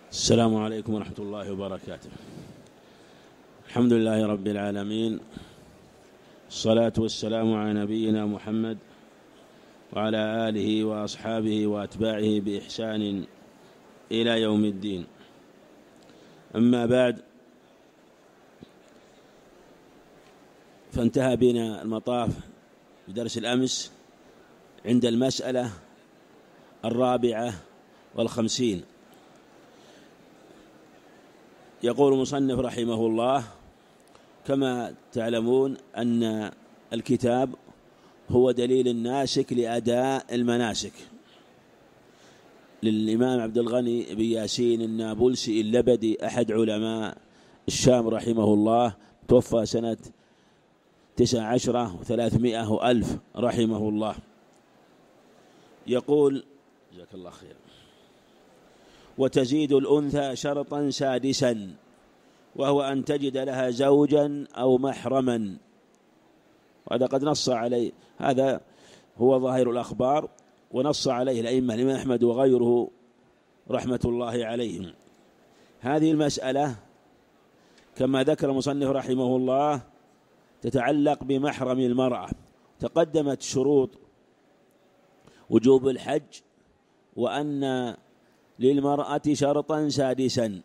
السلام عليكم ورحمة الله وبركاته. الحمد لله رب العالمين، الصلاة والسلام على نبينا محمد وعلى آله وأصحابه وأتباعه بإحسان إلى يوم الدين. أما بعد، فانتهى بنا المطاف بدرس الأمس عند المسألة 54. يقول المصنف رحمه الله: كما تعلمون أن الكتاب هو دليل الناسك لأداء المناسك، للإمام عبد الغني بن ياسين النابلسي اللبدي أحد علماء الشام رحمه الله، توفى سنة 19 و300 ألف رحمه الله. يقول: جزاك الله خير. وتزيد الأنثى شرطا سادسا، وهو أن تجد لها زوجا أو محرما. وهذا قد نص عليه، هذا هو ظاهر الأخبار، ونص عليه الأئمة الإمام أحمد وغيره رحمة الله عليهم. هذه المسألة كما ذكر المصنف رحمه الله تتعلق بمحرم المرأة. تقدمت شروط وجوب الحج، وأن للمرأة شرطا سادسا،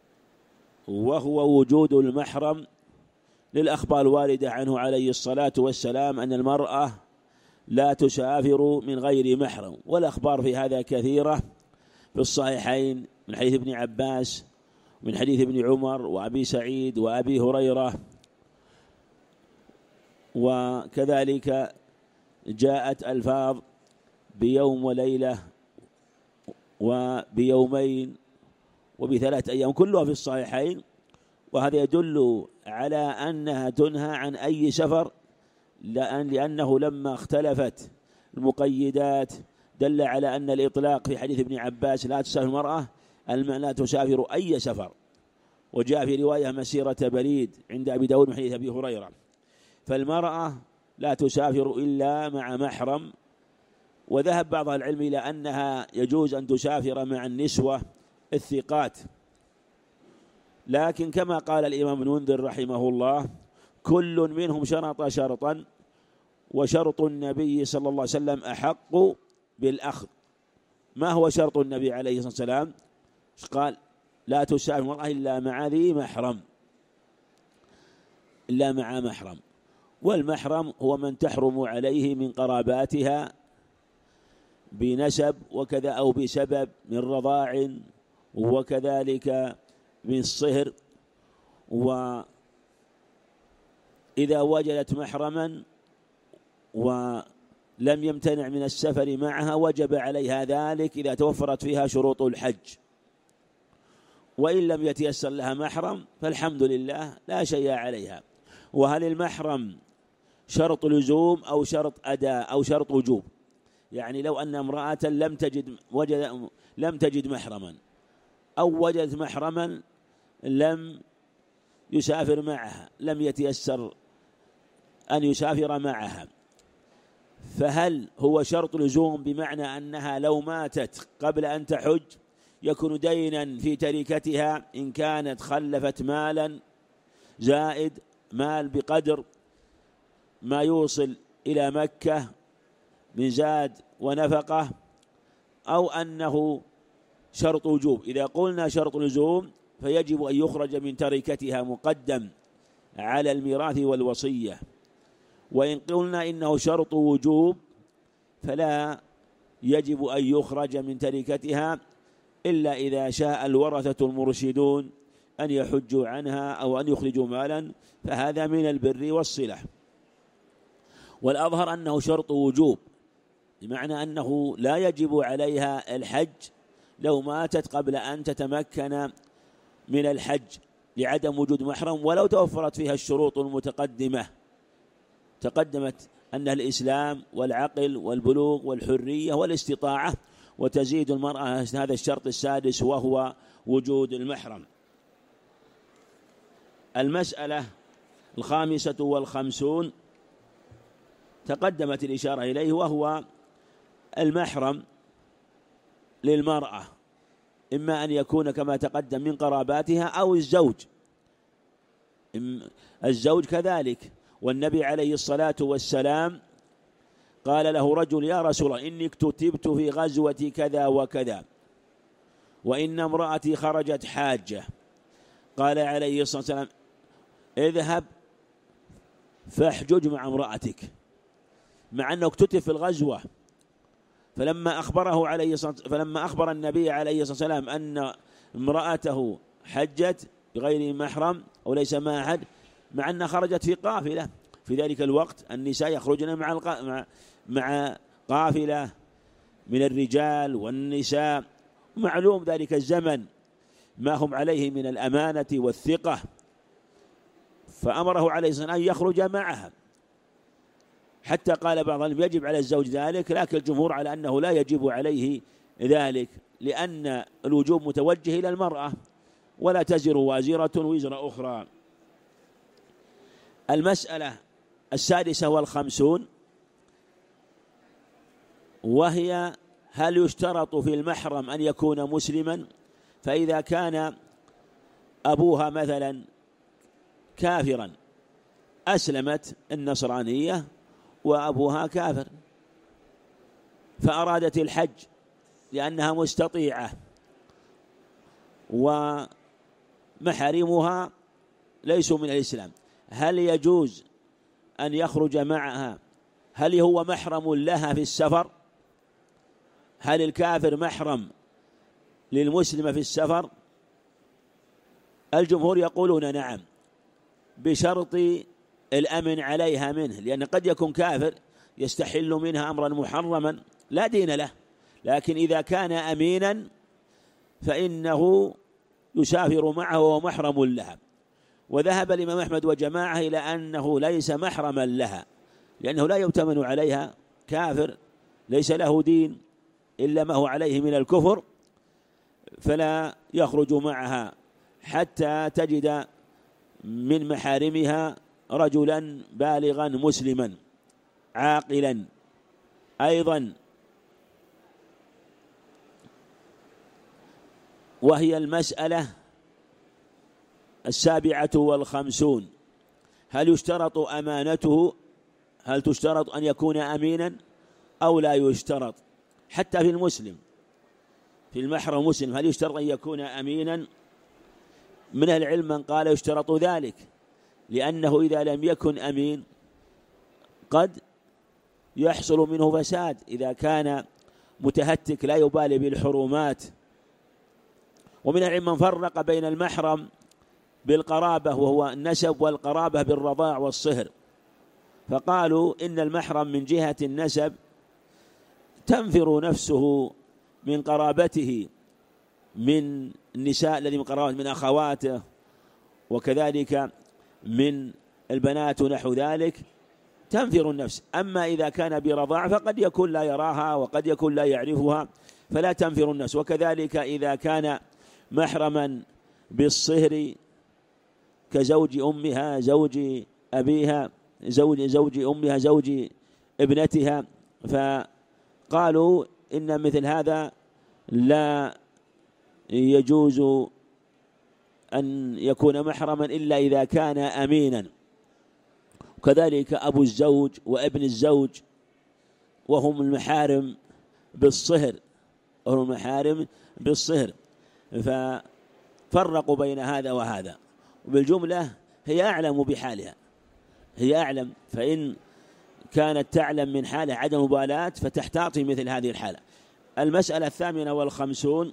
وهو وجود المحرم، للأخبار الواردة عنه عليه الصلاة والسلام أن المرأة لا تسافر من غير محرم، والأخبار في هذا كثيرة في الصحيحين من حديث ابن عباس، من حديث ابن عمر وأبي سعيد وأبي هريرة، وكذلك جاءت ألفاظ بيوم وليلة وبيومين وب3 أيام، كلها في الصحيحين. وهذا يدل على أنها تنهى عن أي سفر، لأنه لما اختلفت المقيدات دل على أن الإطلاق في حديث ابن عباس لا تسافر المرأة لا تسافر أي سفر، وجاء في رواية مسيرة بريد عند أبي داود من حديث أبي هريرة. فالمرأة لا تسافر إلا مع محرم. وذهب بعض العلم إلى أنها يجوز أن تسافر مع النسوة الثقات، لكن كما قال الإمام ابن منذر رحمه الله: كل منهم شرط شرطا، وشرط النبي صلى الله عليه وسلم أحق بالأخذ. ما هو شرط النبي عليه الصلاة والسلام؟ قال: لا تسافر المرأة إلا مع ذي محرم، إلا مع محرم. والمحرم هو من تحرم عليه من قراباتها بنسب وكذا، أو بسبب من رضاع، وكذلك من الصهر. وإذا وجدت محرما ولم يمتنع من السفر معها وجب عليها ذلك إذا توفرت فيها شروط الحج. وإن لم يتيسر لها محرم فالحمد لله لا شيء عليها. وهل المحرم شرط لزوم أو شرط أداء أو شرط وجوب؟ يعني لو أن امرأة لم تجد محرما، أو وجدت محرما لم يسافر معها، لم يتيسر أن يسافر معها، فهل هو شرط لزوم بمعنى أنها لو ماتت قبل أن تحج يكون دينا في تركتها إن كانت خلفت مالا زائد مال بقدر ما يوصل إلى مكة من زاد ونفقة، أو أنه شرط وجوب؟ إذا قلنا شرط لزوم فيجب أن يخرج من تركتها مقدم على الميراث والوصية. وإن قلنا إنه شرط وجوب فلا يجب أن يخرج من تركتها إلا إذا شاء الورثة المرشدون أن يحجوا عنها أو أن يخرجوا مالا، فهذا من البر والصلة. والأظهر أنه شرط وجوب، بمعنى أنه لا يجب عليها الحج لو ماتت قبل أن تتمكن من الحج لعدم وجود محرم، ولو توفرت فيها الشروط المتقدمة. تقدمت أن الإسلام والعقل والبلوغ والحرية والاستطاعة، وتزيد المرأة هذا الشرط السادس وهو وجود المحرم. المسألة 55 تقدمت الإشارة إليه، وهو المحرم للمرأة إما أن يكون كما تقدم من قراباتها أو الزوج، الزوج كذلك. والنبي عليه الصلاة والسلام قال له رجل: يا رسول الله، إني اكتتبت في غزوة كذا وكذا، وإن امرأتي خرجت حاجة. قال عليه الصلاة والسلام: اذهب فاحجج مع امرأتك، مع أنه اكتتب في الغزوة. فلما أخبر النبي عليه الصلاة والسلام أن امرأته حجت بغير محرم أو ليس معها أحد، مع أنها خرجت في قافلة، في ذلك الوقت النساء يخرجن مع قافلة من الرجال والنساء، معلوم ذلك الزمن ما هم عليه من الأمانة والثقة، فأمره عليه الصلاة والسلام أن يخرج معها، حتى قال بعضهم يجب على الزوج ذلك، لكن الجمهور على أنه لا يجب عليه ذلك، لأن الوجوب متوجه إلى المرأة ولا تزر وازرة وزر أخرى. المسألة 56، وهي: هل يشترط في المحرم أن يكون مسلما؟ فإذا كان أبوها مثلا كافرا، أسلمت النصرانية وأبوها كافر، فأرادت الحج لأنها مستطيعة ومحارمها ليسوا من الإسلام، هل يجوز أن يخرج معها؟ هل هو محرم لها في السفر؟ هل الكافر محرم للمسلم في السفر؟ الجمهور يقولون نعم، بشرط الأمن عليها منه، لأن قد يكون كافر يستحل منها أمرا محرما لا دين له، لكن إذا كان أمينا فإنه يسافر معه وهو محرم لها. وذهب الإمام أحمد وجماعة إلى أنه ليس محرما لها، لأنه لا يؤتمن عليها، كافر ليس له دين إلا ما هو عليه من الكفر، فلا يخرج معها حتى تجد من محارمها رجلا بالغا مسلما عاقلا. أيضا وهي المسألة 57، هل يشترط أمانته؟ هل تشترط أن يكون أمينا أو لا يشترط؟ حتى في المسلم، في المحرم المسلم، هل يشترط أن يكون أمينا؟ من العلم من قال يشترط ذلك، لأنه إذا لم يكن أمين قد يحصل منه فساد، إذا كان متهتك لا يبالي بالحرمات. ومن العلم من فرق بين المحرم بالقرابة وهو النسب والقرابة بالرضاع والصهر، فقالوا إن المحرم من جهة النسب تنفر نفسه من قرابته من النساء الذي من قرابته من أخواته، وكذلك من البنات ونحو ذلك، تنفر النفس. أما إذا كان برضاع فقد يكون لا يراها وقد يكون لا يعرفها، فلا تنفر النفس. وكذلك إذا كان محرما بالصهر كزوج أمها، زوج أبيها، زوج أمها، زوج ابنتها، فقالوا إن مثل هذا لا يجوز أن يكون محرما إلا إذا كان أمينا. وكذلك أبو الزوج وابن الزوج وهم المحارم بالصهر، وهم المحارم بالصهر، ففرقوا بين هذا وهذا. وبالجملة هي أعلم بحالها، هي أعلم، فإن كانت تعلم من حالها عدم مبالاة فتحتاط مثل هذه الحالة. المسألة 58،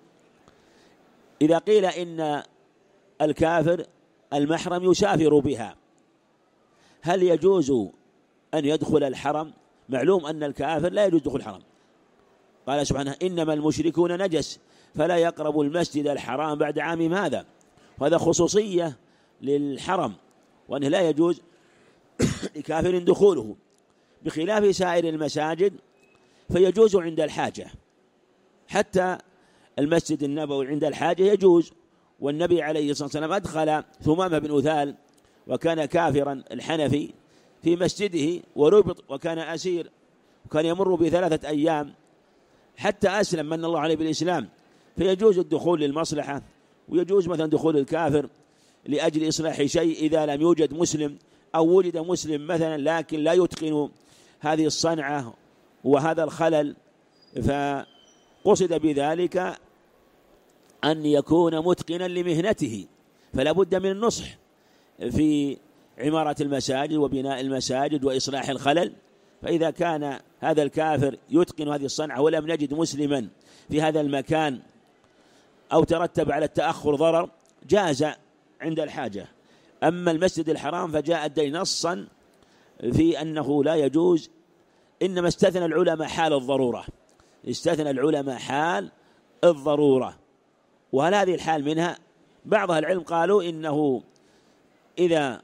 إذا قيل إن الكافر المحرم يسافر بها، هل يجوز أن يدخل الحرم؟ معلوم أن الكافر لا يجوز دخول الحرم، قال سبحانه: إنما المشركون نجس فلا يقربوا المسجد الحرام بعد عامهم هذا. وهذا خصوصية للحرم، وأنه لا يجوز لكافر دخوله، بخلاف سائر المساجد فيجوز عند الحاجة، حتى المسجد النبوي عند الحاجة يجوز. والنبي عليه الصلاة والسلام أدخل ثمامة بن أثال وكان كافرا الحنفي في مسجده وربط وكان أسير، وكان يمر ب3 أيام حتى أسلم، من الله عليه بالإسلام، فيجوز الدخول للمصلحة، ويجوز مثلا دخول الكافر لأجل إصلاح شيء إذا لم يوجد مسلم، أو وجد مسلم مثلا لكن لا يتقن هذه الصنعة وهذا الخلل، فقصد بذلك أن يكون متقنا لمهنته، فلا بد من النصح في عمارة المساجد وبناء المساجد وإصلاح الخلل. فإذا كان هذا الكافر يتقن هذه الصنعة ولم نجد مسلما في هذا المكان أو ترتب على التأخر ضرر جاز عند الحاجة. أما المسجد الحرام فجاء الدليل نصا في أنه لا يجوز، إنما استثنى العلماء حال الضرورة، استثنى العلماء حال الضرورة. وهل هذه الحال منها؟ بعض العلم قالوا إنه إذا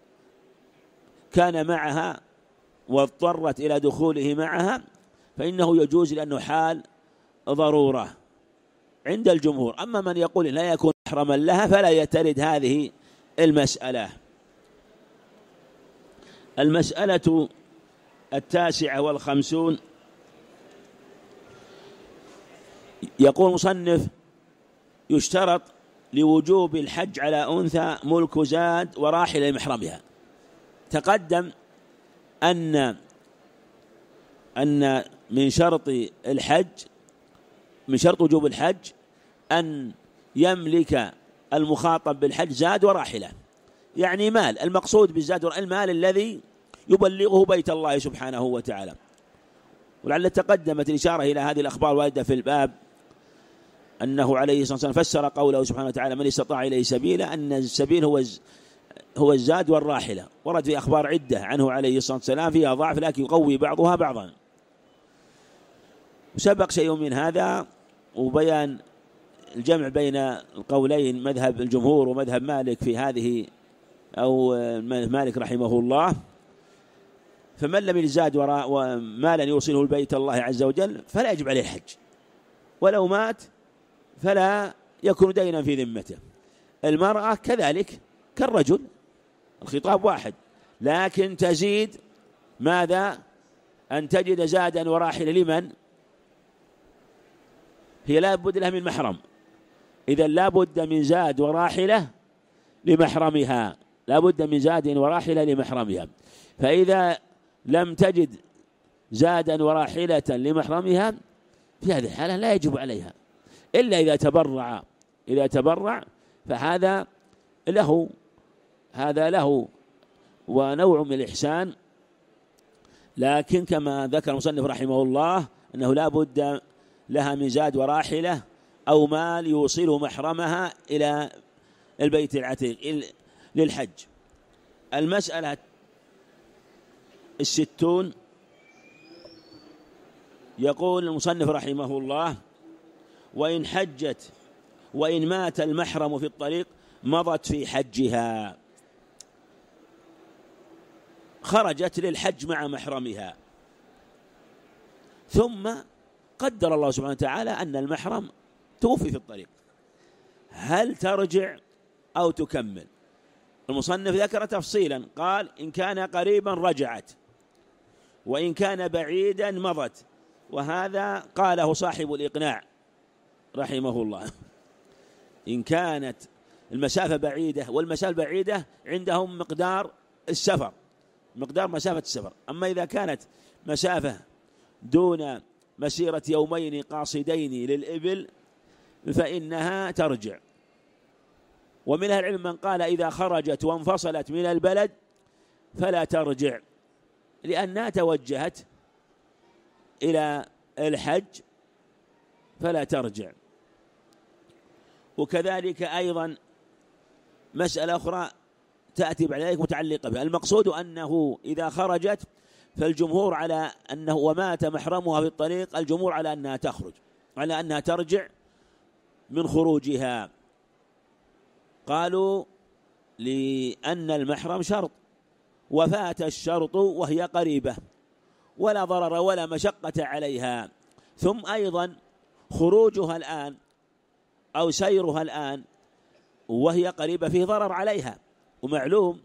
كان معها واضطرت إلى دخوله معها فإنه يجوز لأنه حال ضرورة عند الجمهور. أما من يقول لا يكون محرما لها فلا يترد هذه المسألة. المسألة 59 يقول المصنف: يشترط لوجوب الحج على أنثى ملك زاد وراحلة لمحرمها. تقدم أن من شرط الحج، من شرط وجوب الحج أن يملك المخاطب بالحج زاد وراحلة، يعني مال. المقصود بالزاد المال الذي يبلغه بيت الله سبحانه وتعالى. ولعل تقدمت الإشارة إلى هذه الأخبار الواردة في الباب، أنه عليه الصلاة والسلام فسر قوله سبحانه وتعالى: من استطاع إليه سبيلا، أن السبيل هو الزاد والراحلة. ورد في أخبار عدة عنه عليه الصلاة والسلام فيها ضعف لكن يقوي بعضها بعضا. وسبق شيء من هذا وبيان الجمع بين القولين، مذهب الجمهور ومذهب مالك في هذه، أو مالك رحمه الله. فمن لم يزاد ومالا يوصله البيت الله عز وجل فلا يجب عليه الحج، ولو مات فلا يكون دينا في ذمته. المرأة كذلك كالرجل، الخطاب واحد، لكن تزيد ماذا؟ أن تجد زادا وراحلة. لمن؟ هي لا بد لها من محرم، إذا لا بد من زاد وراحلة لمحرمها، لا بد من زاد وراحلة لمحرمها. فإذا لم تجد زادا وراحلة لمحرمها في هذه الحالة لا يجب عليها إلا إذا تبرع فهذا له، هذا له ونوع من الإحسان. لكن كما ذكر المصنف رحمه الله أنه لا بد لها من زاد وراحلة أو مال يوصل محرمها إلى البيت العتيق للحج. المسألة 60 يقول المصنف رحمه الله: وإن حجت وإن مات المحرم في الطريق مضت في حجها. خرجت للحج مع محرمها ثم قدر الله سبحانه وتعالى أن المحرم توفي في الطريق، هل ترجع أو تكمل؟ المصنف ذكر تفصيلا، قال: إن كان قريبا رجعت، وإن كان بعيدا مضت. وهذا قاله صاحب الإقناع رحمه الله. إن كانت المسافة بعيدة، والمسافة بعيدة عندهم مقدار السفر، مقدار مسافة السفر. أما إذا كانت مسافة دون مسيرة يومين قاصدين للإبل فإنها ترجع. ومن أهل العلم من قال إذا خرجت وانفصلت من البلد فلا ترجع، لأنها توجهت إلى الحج فلا ترجع. وكذلك أيضا مسألة أخرى تأتي بعد ذلك متعلقة بها. المقصود أنه إذا خرجت فالجمهور على أنه ومات محرمها في الطريق، الجمهور على أنها تخرج، على أنها ترجع من خروجها. قالوا لأن المحرم شرط، وفات الشرط وهي قريبة ولا ضرر ولا مشقة عليها. ثم أيضا خروجها الآن أو سيرها الآن وهي قريبة فيه ضرر عليها، ومعلوم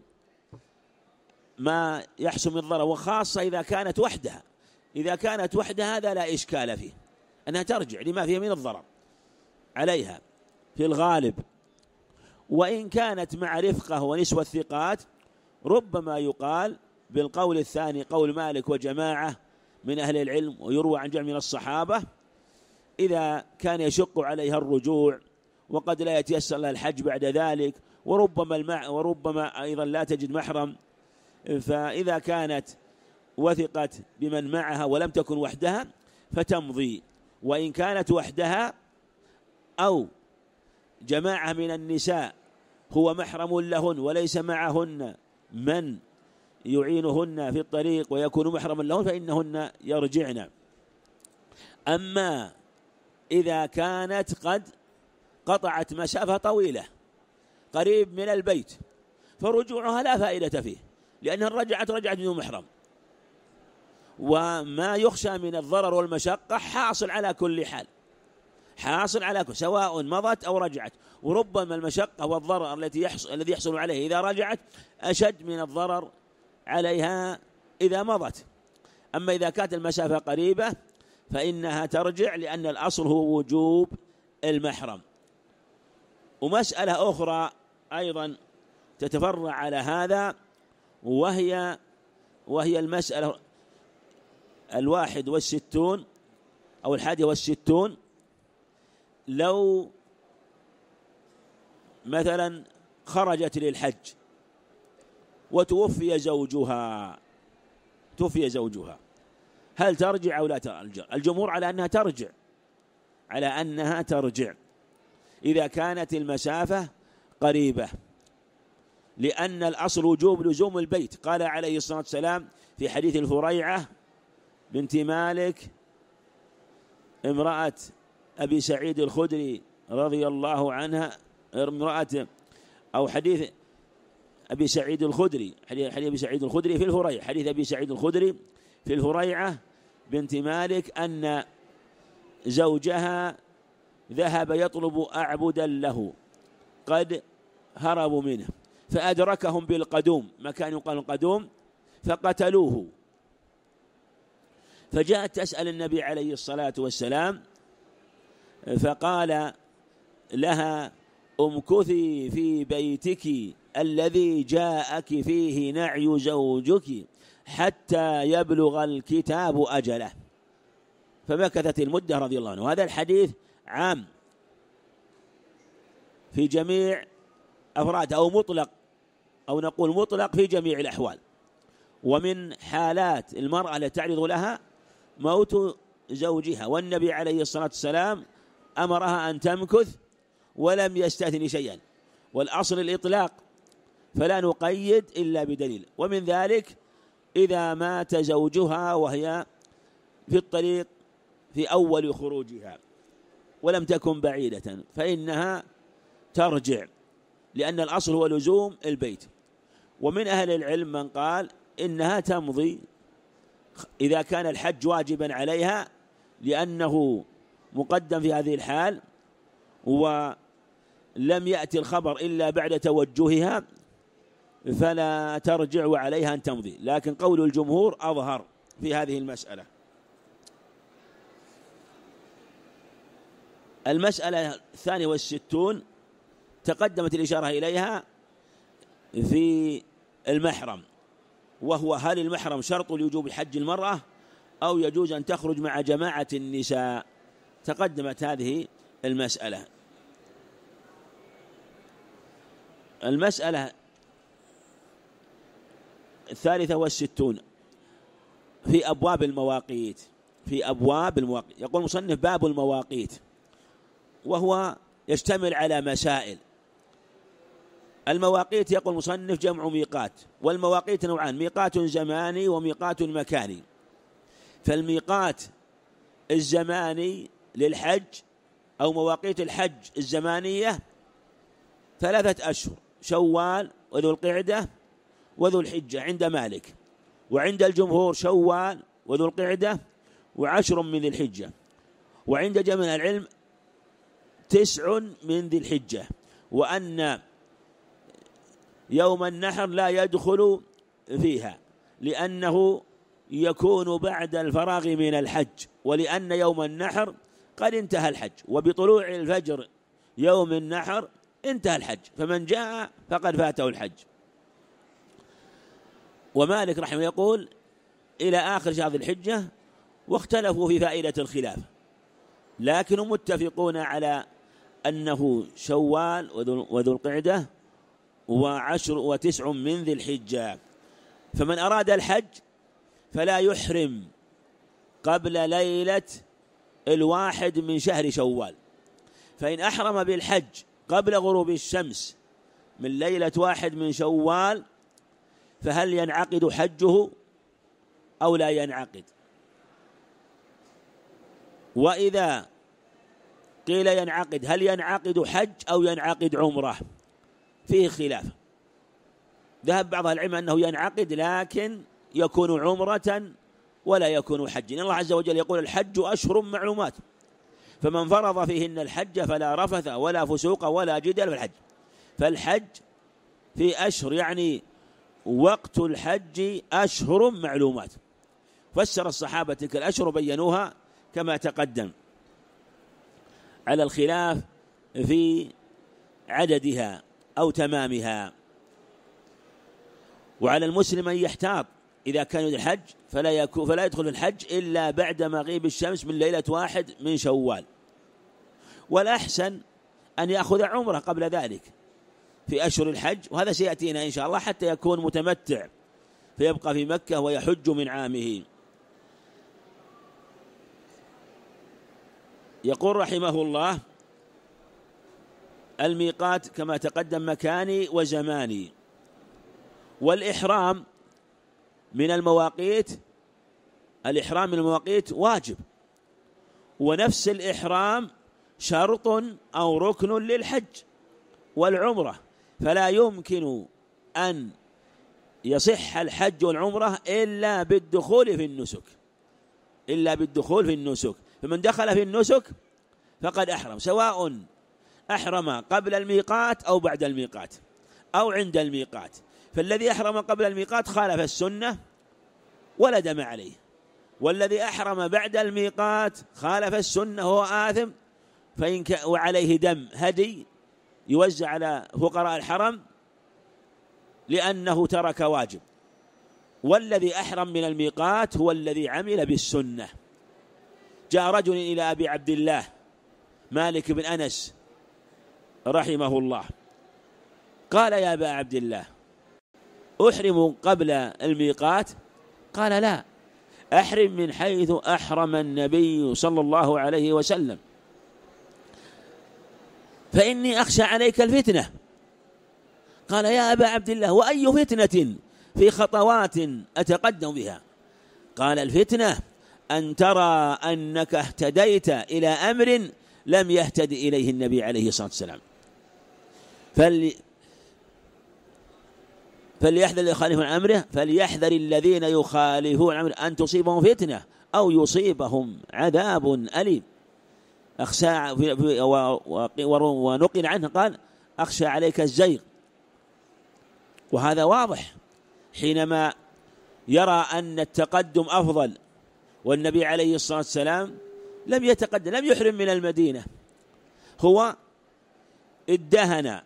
ما يحصل من ضرر، وخاصة إذا كانت وحدها. إذا كانت وحدها هذا لا إشكال فيه، أنها ترجع لما فيه من الضرر عليها في الغالب. وإن كانت مع رفقة ونسوة الثقات ربما يقال بالقول الثاني قول مالك وجماعة من أهل العلم، ويروى عن جمع من الصحابة إذا كان يشق عليها الرجوع وقد لا يتيسر لها الحج بعد ذلك، وربما أيضا لا تجد محرم، فإذا كانت وثقت بمن معها ولم تكن وحدها فتمضي. وإن كانت وحدها أو جماعة من النساء هو محرم لهن وليس معهن من يعينهن في الطريق ويكون محرما لهن فإنهن يرجعن. أما إذا كانت قد قطعت مسافة طويلة قريب من البيت فرجوعها لا فائدة فيه، لأنها رجعت بدون محرم، وما يخشى من الضرر والمشقة حاصل على كل حال، حاصل على كل، سواء مضت أو رجعت. وربما المشقة والضرر الذي يحصل عليه إذا رجعت أشد من الضرر عليها إذا مضت. أما إذا كانت المسافة قريبة فإنها ترجع، لأن الأصل هو وجوب المحرم. ومسألة أخرى أيضا تتفرع على هذا، وهي المسألة 61 أو 61. لو مثلا خرجت للحج وتوفي زوجها هل ترجع أو لا ترجع؟ الجمهور على أنها ترجع إذا كانت المسافة قريبة، لأن الأصل وجوب لزوم البيت. قال عليه الصلاة والسلام في حديث الفريعة بنت مالك امرأة أبي سعيد الخدري رضي الله عنها، حديث أبي سعيد الخدري، حديث أبي سعيد الخدري في الفريعة، حديث أبي سعيد الخدري في الفريعة بنت مالك أن زوجها ذهب يطلب أعبدا له قد هربوا منه فأدركهم بالقدوم، مكان يقال القدوم، فقتلوه. فجاءت تسأل النبي عليه الصلاة والسلام فقال لها امكثي في بيتك الذي جاءك فيه نعي زوجك حتى يبلغ الكتاب أجله، فمكثت المدة رضي الله عنه. وهذا الحديث عام في جميع أفراد، أو مطلق، أو نقول مطلق في جميع الأحوال. ومن حالات المرأة التي تعرض لها موت زوجها، والنبي عليه الصلاة والسلام أمرها أن تمكث ولم يستثني شيئا، والأصل الإطلاق فلا نقيد إلا بدليل. ومن ذلك إذا مات زوجها وهي في الطريق في أول خروجها ولم تكن بعيدة فإنها ترجع، لأن الأصل هو لزوم البيت. ومن أهل العلم من قال إنها تمضي إذا كان الحج واجبا عليها، لأنه مقدم في هذه الحال ولم يأتي الخبر إلا بعد توجهها، فلا ترجع وعليها أن تمضي. لكن قول الجمهور أظهر في هذه المسألة. المسألة 62 تقدمت الإشارة إليها في المحرم، وهو هل المحرم شرط لوجوب حج المرأة أو يجوز أن تخرج مع جماعة النساء؟ تقدمت هذه المسألة. المسألة 63 في أبواب المواقيت. يقول المصنف باب المواقيت، وهو يشتمل على مسائل. المواقيت يقول المصنف جمع ميقات، والمواقيت نوعان: ميقات زماني وميقات مكاني. فالميقات الزماني للحج أو مواقيت الحج الزمانية 3 أشهر: شوال وذو القعدة وذو الحجة عند مالك، وعند الجمهور شوال وذو القعدة و10 من ذي الحجة، وعند جميع العلم 9 من ذي الحجة، وأن يوم النحر لا يدخل فيها لأنه يكون بعد الفراغ من الحج، ولأن يوم النحر قد انتهى الحج، وبطلوع الفجر يوم النحر انتهى الحج، فمن جاء فقد فاته الحج. ومالك رحمه يقول إلى آخر شهر ذي الحجة، واختلفوا في فائدة الخلاف، لكنهم متفقون على أنه شوال وذو القعدة وعشر وتسع من ذي الحجة. فمن أراد الحج فلا يحرم قبل ليلة 1 من شهر شوال، فإن أحرم بالحج قبل غروب الشمس من ليلة 1 من شوال فهل ينعقد حجه أو لا ينعقد؟ وإذا قيل ينعقد، هل ينعقد حج أو ينعقد عمرة؟ فيه خلاف. ذهب بعض العلم أنه ينعقد لكن يكون عمرة ولا يكون حج. إن الله عز وجل يقول الحج أشهر معلومات، فمن فرض فيهن الحج فلا رفث ولا فسوق ولا جدال في الحج. فالحج في أشهر، يعني وقت الحج أشهر معلومات. فسر الصحابة تلك الأشهر بينوها كما تقدم، على الخلاف في عددها أو تمامها. وعلى المسلم أن يحتاط إذا كان يريد الحج فلا يدخل الحج إلا بعد مغيب الشمس من ليلة 1 من شوال، والأحسن أن يأخذ عمره قبل ذلك في أشهر الحج، وهذا سيأتينا إن شاء الله، حتى يكون متمتع فيبقى في مكة ويحج من عامه. يقول رحمه الله الميقات كما تقدم مكاني وزماني. والإحرام من المواقيت، الإحرام من المواقيت واجب، ونفس الإحرام شرط أو ركن للحج والعمرة، فلا يمكن أن يصح الحج والعمرة إلا بالدخول في النسك، فمن دخل في النسك فقد أحرم، سواء أحرم قبل الميقات أو بعد الميقات أو عند الميقات. فالذي أحرم قبل الميقات خالف السنة ولا دم عليه، والذي أحرم بعد الميقات خالف السنة وهو آثم، وعليه دم هدي يوزع على فقراء الحرم لأنه ترك واجب. والذي أحرم من الميقات هو الذي عمل بالسنة. جاء رجل إلى أبي عبد الله مالك بن أنس رحمه الله قال يا أبا عبد الله أحرم قبل الميقات؟ قال لا، أحرم من حيث أحرم النبي صلى الله عليه وسلم، فإني أخشى عليك الفتنة. قال يا أبا عبد الله وأي فتنة في خطوات أتقدم بها؟ قال الفتنة أن ترى أنك اهتديت إلى أمر لم يهتد إليه النبي عليه الصلاة والسلام، فليحذر يخالفون عن أمره، فليحذر الذين يخالفون عن أمره أن تصيبهم فتنة أو يصيبهم عذاب أليم. أخشى ونقل عنه قال أخشى عليك الزيغ. وهذا واضح حينما يرى أن التقدم أفضل، والنبي عليه الصلاة والسلام لم يتقدم، لم يحرم من المدينة، هو ادهن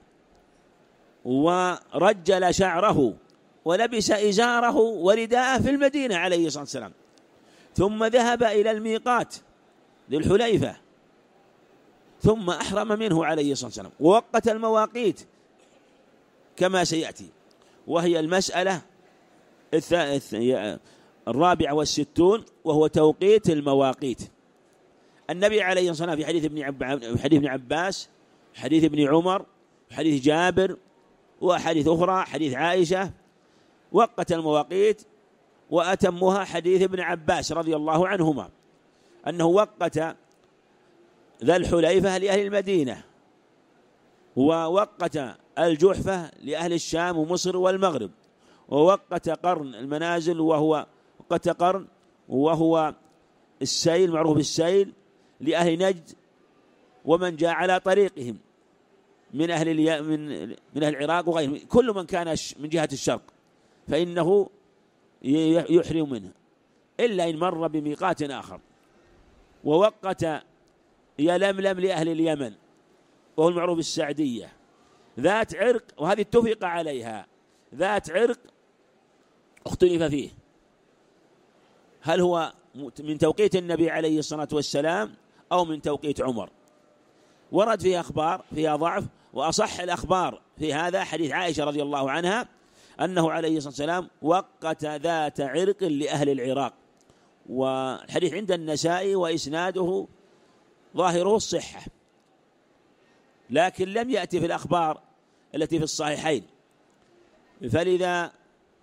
ورجل شعره ولبس إزاره ورداءه في المدينة عليه الصلاة والسلام، ثم ذهب إلى الميقات ذي الحليفة ثم أحرم منه عليه الصلاة والسلام، ووقت المواقيت كما سيأتي، وهي المسألة 64 وهو توقيت المواقيت. النبي عليه الصلاة والسلام في حديث ابن عباس، حديث ابن عمر، حديث جابر، وحديث أخرى حديث عائشة وقت المواقيت، وأتمها حديث ابن عباس رضي الله عنهما أنه وقت ذا الحليفة لأهل المدينة، ووقت الجحفة لأهل الشام ومصر والمغرب، ووقت قرن المنازل وهو وقت قرن وهو السيل معروف بالسيل لأهل نجد ومن جاء على طريقهم من أهل العراق وغيرهم، كل من كان من جهة الشرق فإنه يحرم منه إلا إن مر بميقات آخر. ووقت يلملم لأهل اليمن وهو المعروف بالسعدية، ذات عرق، وهذه اتفق عليها، ذات عرق اختلف فيه، هل هو من توقيت النبي عليه الصلاة والسلام أو من توقيت عمر؟ ورد فيها أخبار فيها ضعف، وأصح الأخبار في هذا حديث عائشة رضي الله عنها أنه عليه الصلاة والسلام وقت ذات عرق لأهل العراق، والحديث عند النسائي وإسناده ظاهره الصحة، لكن لم يأتي في الأخبار التي في الصحيحين، فلذا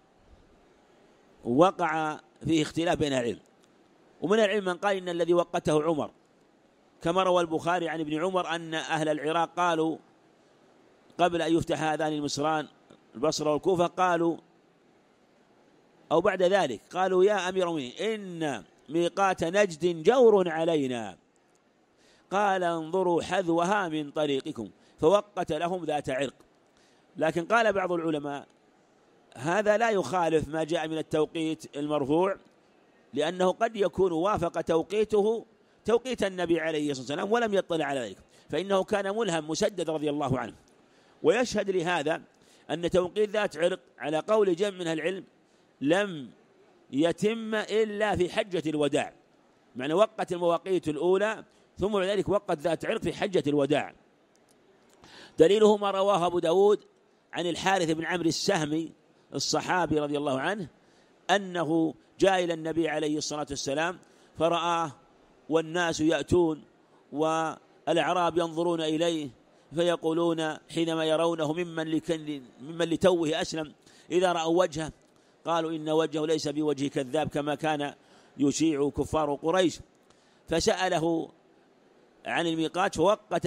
وقع فيه اختلاف بين العلم. ومن العلم من قال إن الذي وقته عمر، كما روى البخاري عن ابن عمر أن أهل العراق قالوا قبل أن يفتح هذان المصران البصرة والكوفة، قالوا أو بعد ذلك قالوا يا أمير المؤمنين إن ميقات نجد جور علينا، قال انظروا حذوها من طريقكم، فوقت لهم ذات عرق. لكن قال بعض العلماء هذا لا يخالف ما جاء من التوقيت المرفوع، لأنه قد يكون وافق توقيته توقيت النبي عليه الصلاة والسلام ولم يطلع على ذلك، فإنه كان ملهم مسدد رضي الله عنه. ويشهد لهذا أن توقيت ذات عرق على قول جمع من العلم لم يتم إلا في حجة الوداع، معنى وقت المواقيت الأولى ثم بعد ذلك وقت ذات عرق في حجة الوداع. دليله ما رواه أبو داود عن الحارث بن عمرو السهمي الصحابي رضي الله عنه أنه جاء إلى النبي عليه الصلاة والسلام فرآه والناس يأتون والأعراب ينظرون إليه فيقولون حينما يرونه ممن لتوه أسلم إذا رأوا وجهه قالوا إن وجهه ليس بوجه كذاب كما كان يشيع كفار قريش، فسأله عن الميقات فوقت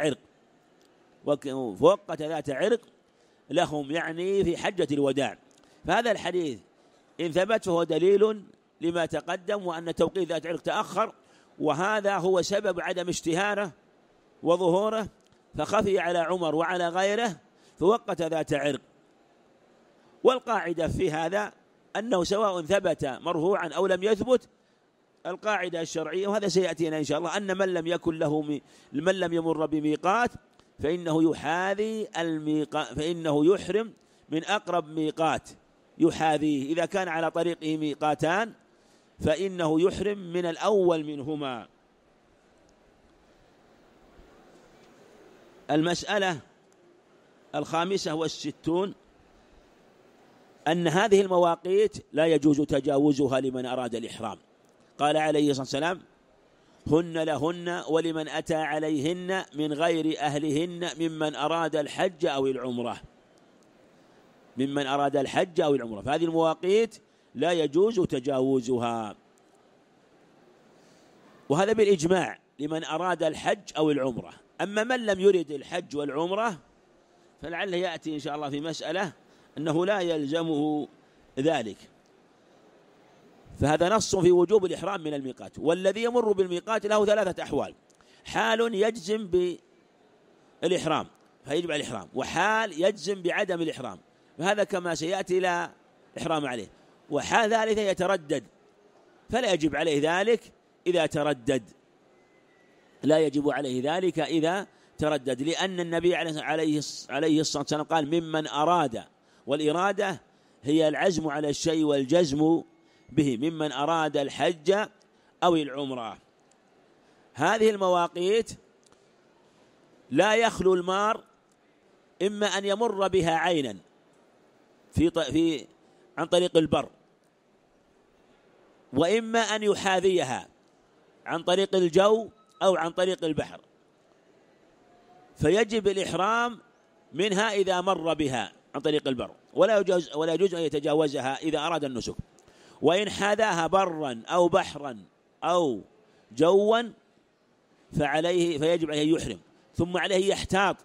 ذات عرق لهم، يعني في حجة الوداع. فهذا الحديث إن ثبت فهو دليل لما تقدم، وأن توقيت ذات عرق تأخر، وهذا هو سبب عدم اشتهاره وظهوره، فخفي على عمر وعلى غيره فوقت ذات عرق. والقاعدة في هذا أنه سواء ثبت مرفوعا أو لم يثبت، القاعدة الشرعية وهذا سيأتينا إن شاء الله أن من لم يمر بميقات فإنه يحاذي الميقات، فإنه يحرم من أقرب ميقات يحاذيه، إذا كان على طريقه ميقاتان فإنه يحرم من الأول منهما. المسألة 65 أن هذه المواقيت لا يجوز تجاوزها لمن أراد الإحرام. قال عليه الصلاة والسلام هن لهن ولمن أتى عليهن من غير أهلهن ممن أراد الحج أو العمرة، فهذه المواقيت لا يجوز تجاوزها، وهذا بالإجماع لمن أراد الحج أو العمرة. أما من لم يرد الحج والعمرة فلعله يأتي إن شاء الله في مسألة أنه لا يلزمه ذلك، فهذا نص في وجوب الإحرام من الميقات. والذي يمر بالميقات له 3 أحوال: حال يجزم بالإحرام فيجب على الإحرام، وحال يجزم بعدم الإحرام فهذا كما سيأتي لا إحرام عليه، وحال ثالثة يتردد فلا يجب عليه ذلك إذا تردد، لأن النبي عليه الصلاة والسلام قال ممن أراد، والإرادة هي العزم على الشيء والجزم به، ممن أراد الحج أو العمرة. هذه المواقيت لا يخلو المار إما أن يمر بها عينا عن طريق البر، وإما أن يحاذيها عن طريق الجو أو عن طريق البحر، فيجب الإحرام منها إذا مر بها عن طريق البر، ولا يجوز أن يتجاوزها إذا أراد النسك. وإن حاذاها برا أو بحرا أو جوا فيجب عليه يحرم، ثم عليه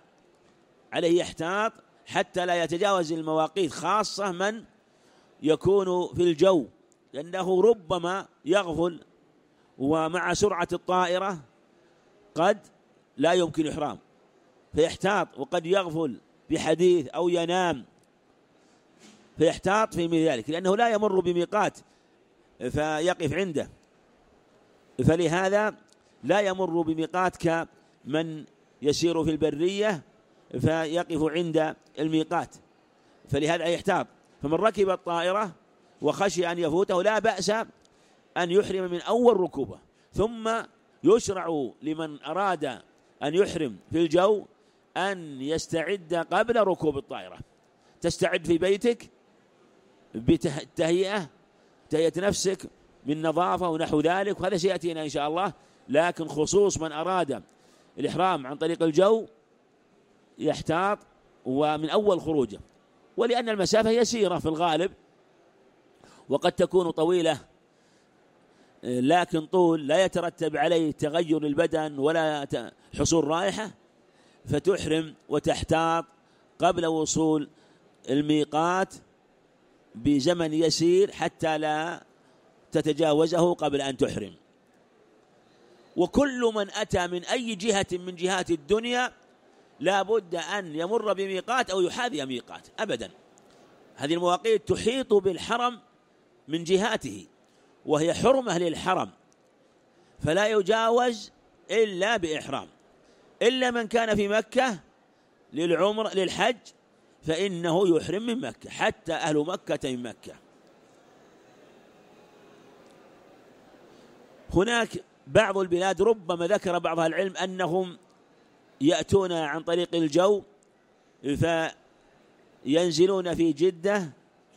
يحتاط حتى لا يتجاوز المواقيت، خاصة من يكون في الجو، لأنه ربما يغفل، ومع سرعة الطائرة قد لا يمكن إحرام فيحتاط، وقد يغفل بحديث أو ينام فيحتاط في مثل ذلك، لأنه لا يمر بميقات فيقف عنده. فلهذا لا يمر بميقات كمن يسير في البرية فيقف عند الميقات، فلهذا يحتاط. فمن ركب الطائرة وخشي أن يفوته لا بأس أن يحرم من أول ركوبه، ثم يشرع لمن أراد أن يحرم في الجو أن يستعد قبل ركوب الطائرة. تستعد في بيتك بتهيئة نفسك من نظافة ونحو ذلك، وهذا سيأتينا إن شاء الله. لكن خصوص من أراد الإحرام عن طريق الجو يحتاط ومن أول خروجه، ولأن المسافة يسيرة في الغالب وقد تكون طويلة، لكن طول لا يترتب عليه تغير البدن ولا حصول رائحة، فتحرم وتحتاط قبل وصول الميقات بزمن يسير حتى لا تتجاوزه قبل أن تحرم. وكل من أتى من أي جهة من جهات الدنيا لا بد أن يمر بميقات أو يحاذي ميقات أبدا. هذه المواقيت تحيط بالحرم من جهاته، وهي حرمة للحرم، فلا يجاوز إلا بإحرام، إلا من كان في مكة للحج فإنه يحرم من مكة، حتى أهل مكة من مكة. هناك بعض البلاد ربما ذكر بعض العلم أنهم يأتون عن طريق الجو فينزلون في جدة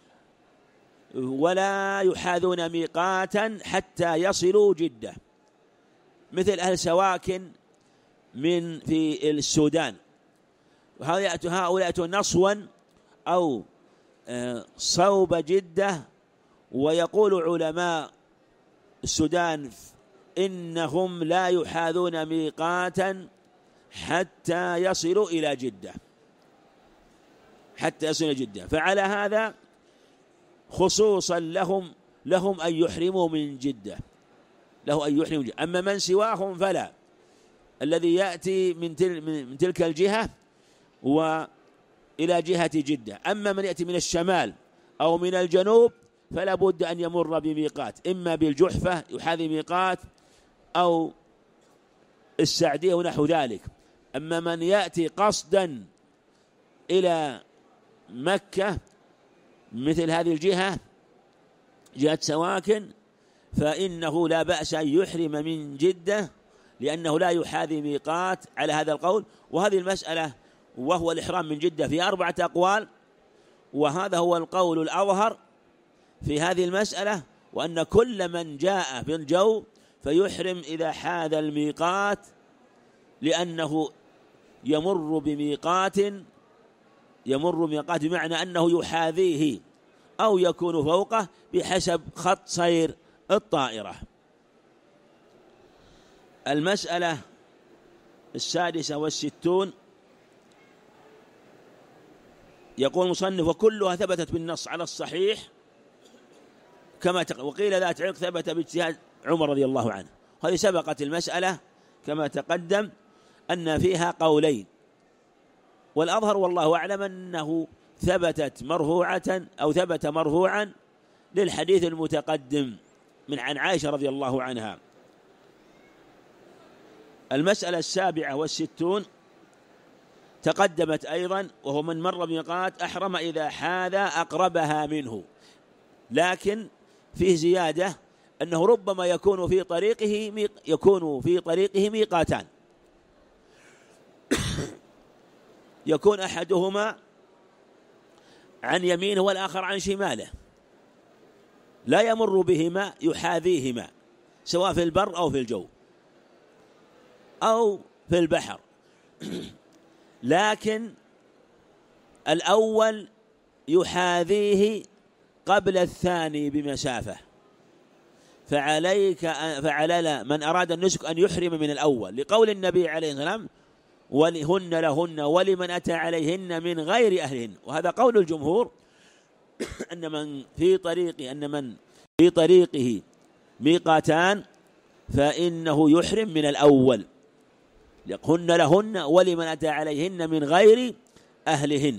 ولا يحاذون ميقاتا حتى يصلوا جدة، مثل أهل سواكن في السودان، هؤلاء يأتون نصوا أو صوب جدة. ويقول علماء السودان إنهم لا يحاذون ميقاتا حتى يصلوا إلى جدة، فعلى هذا خصوصا لهم أن يحرموا من جدة، أما من سواهم فلا. الذي يأتي من تلك الجهة وإلى جهة جدة، أما من يأتي من الشمال أو من الجنوب فلا بد أن يمر بميقات، إما بالجحفة يحاذي ميقات أو السعدية ونحو ذلك. أما من يأتي قصدا إلى مكة مثل هذه الجهة، جهة سواكن، فإنه لا بأس أن يحرم من جدة، لأنه لا يحاذي ميقات على هذا القول. وهذه المسألة وهو الإحرام من جدة في 4 أقوال، وهذا هو القول الأظهر في هذه المسألة، وأن كل من جاء في الجو فيحرم إذا حاذ الميقات، لأنه يمر بميقات بمعنى أنه يحاذيه أو يكون فوقه بحسب خط سير الطائرة. المسألة 66 يقول المصنف: وكلها ثبتت بالنص على الصحيح كما وقيل ذات علق ثبت باجتهاد عمر رضي الله عنه. هذه سبقت المسألة كما تقدم أن فيها قولين، والأظهر والله أعلم أنه ثبت مرفوعا للحديث المتقدم عن عائشة رضي الله عنها. المسألة 67 تقدمت أيضا، وهو من مر بميقات أحرم إذا حاذى أقربها منه، لكن فيه زيادة أنه ربما يكون في طريقه ميقاتان، يكون أحدهما عن يمينه والآخر عن شماله، لا يمر بهما يحاذيهما سواء في البر أو في الجو أو في البحر، لكن الأول يحاذيه قبل الثاني بمسافة، فعلى من أراد النسك أن يحرم من الأول، لقول النبي عليه الصلاة والسلام: ولهن لهن ولمن أتى عليهن من غير أهلهن. وهذا قول الجمهور أن من في طريقه ميقاتان فإنه يحرم من الأول، هن لهن ولمن أتى عليهن من غير أهلهن.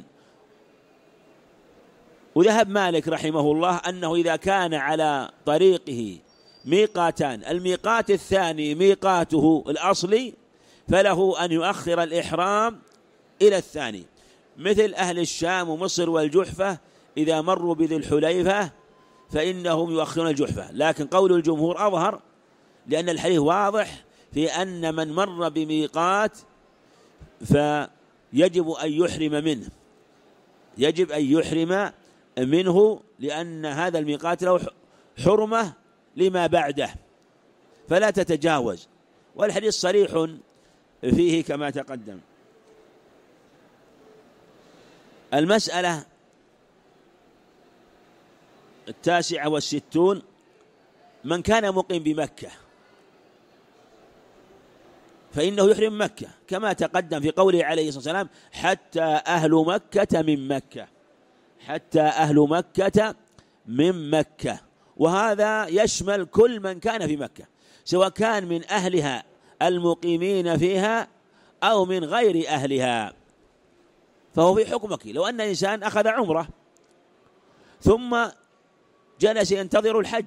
وذهب مالك رحمه الله أنه إذا كان على طريقه ميقاتان، الميقات الثاني ميقاته الأصلي فله أن يؤخر الإحرام إلى الثاني، مثل أهل الشام ومصر والجحفة إذا مروا بذي الحليفة فإنهم يؤخرون الجحفة. لكن قول الجمهور أظهر، لأن الحديث واضح في أن من مر بميقات فيجب أن يحرم منه، يجب أن يحرم منه، لأن هذا الميقات له حرمة لما بعده فلا تتجاوز، والحديث صريح فيه كما تقدم. المسألة 69، من كان مقيم بمكة فإنه يحرم مكة، كما تقدم في قوله عليه الصلاة والسلام حتى أهل مكة من مكة، حتى أهل مكة من مكة، وهذا يشمل كل من كان في مكة سواء كان من أهلها المقيمين فيها أو من غير أهلها، فهو في حكمك. لو أن إنسان أخذ عمرة ثم جلس ينتظر الحج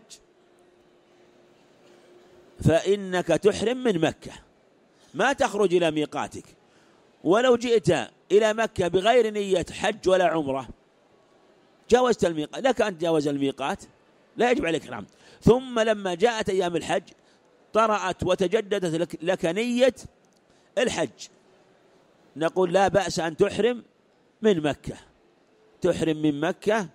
فإنك تحرم من مكة، ما تخرج إلى ميقاتك. ولو جئت إلى مكة بغير نية حج ولا عمرة جاوزت الميقات، لك أن تجاوز الميقات لا يجب عليك إحرام. ثم لما جاءت أيام الحج طرأت وتجددت لك نية الحج، نقول لا بأس أن تحرم من مكة، تحرم من مكة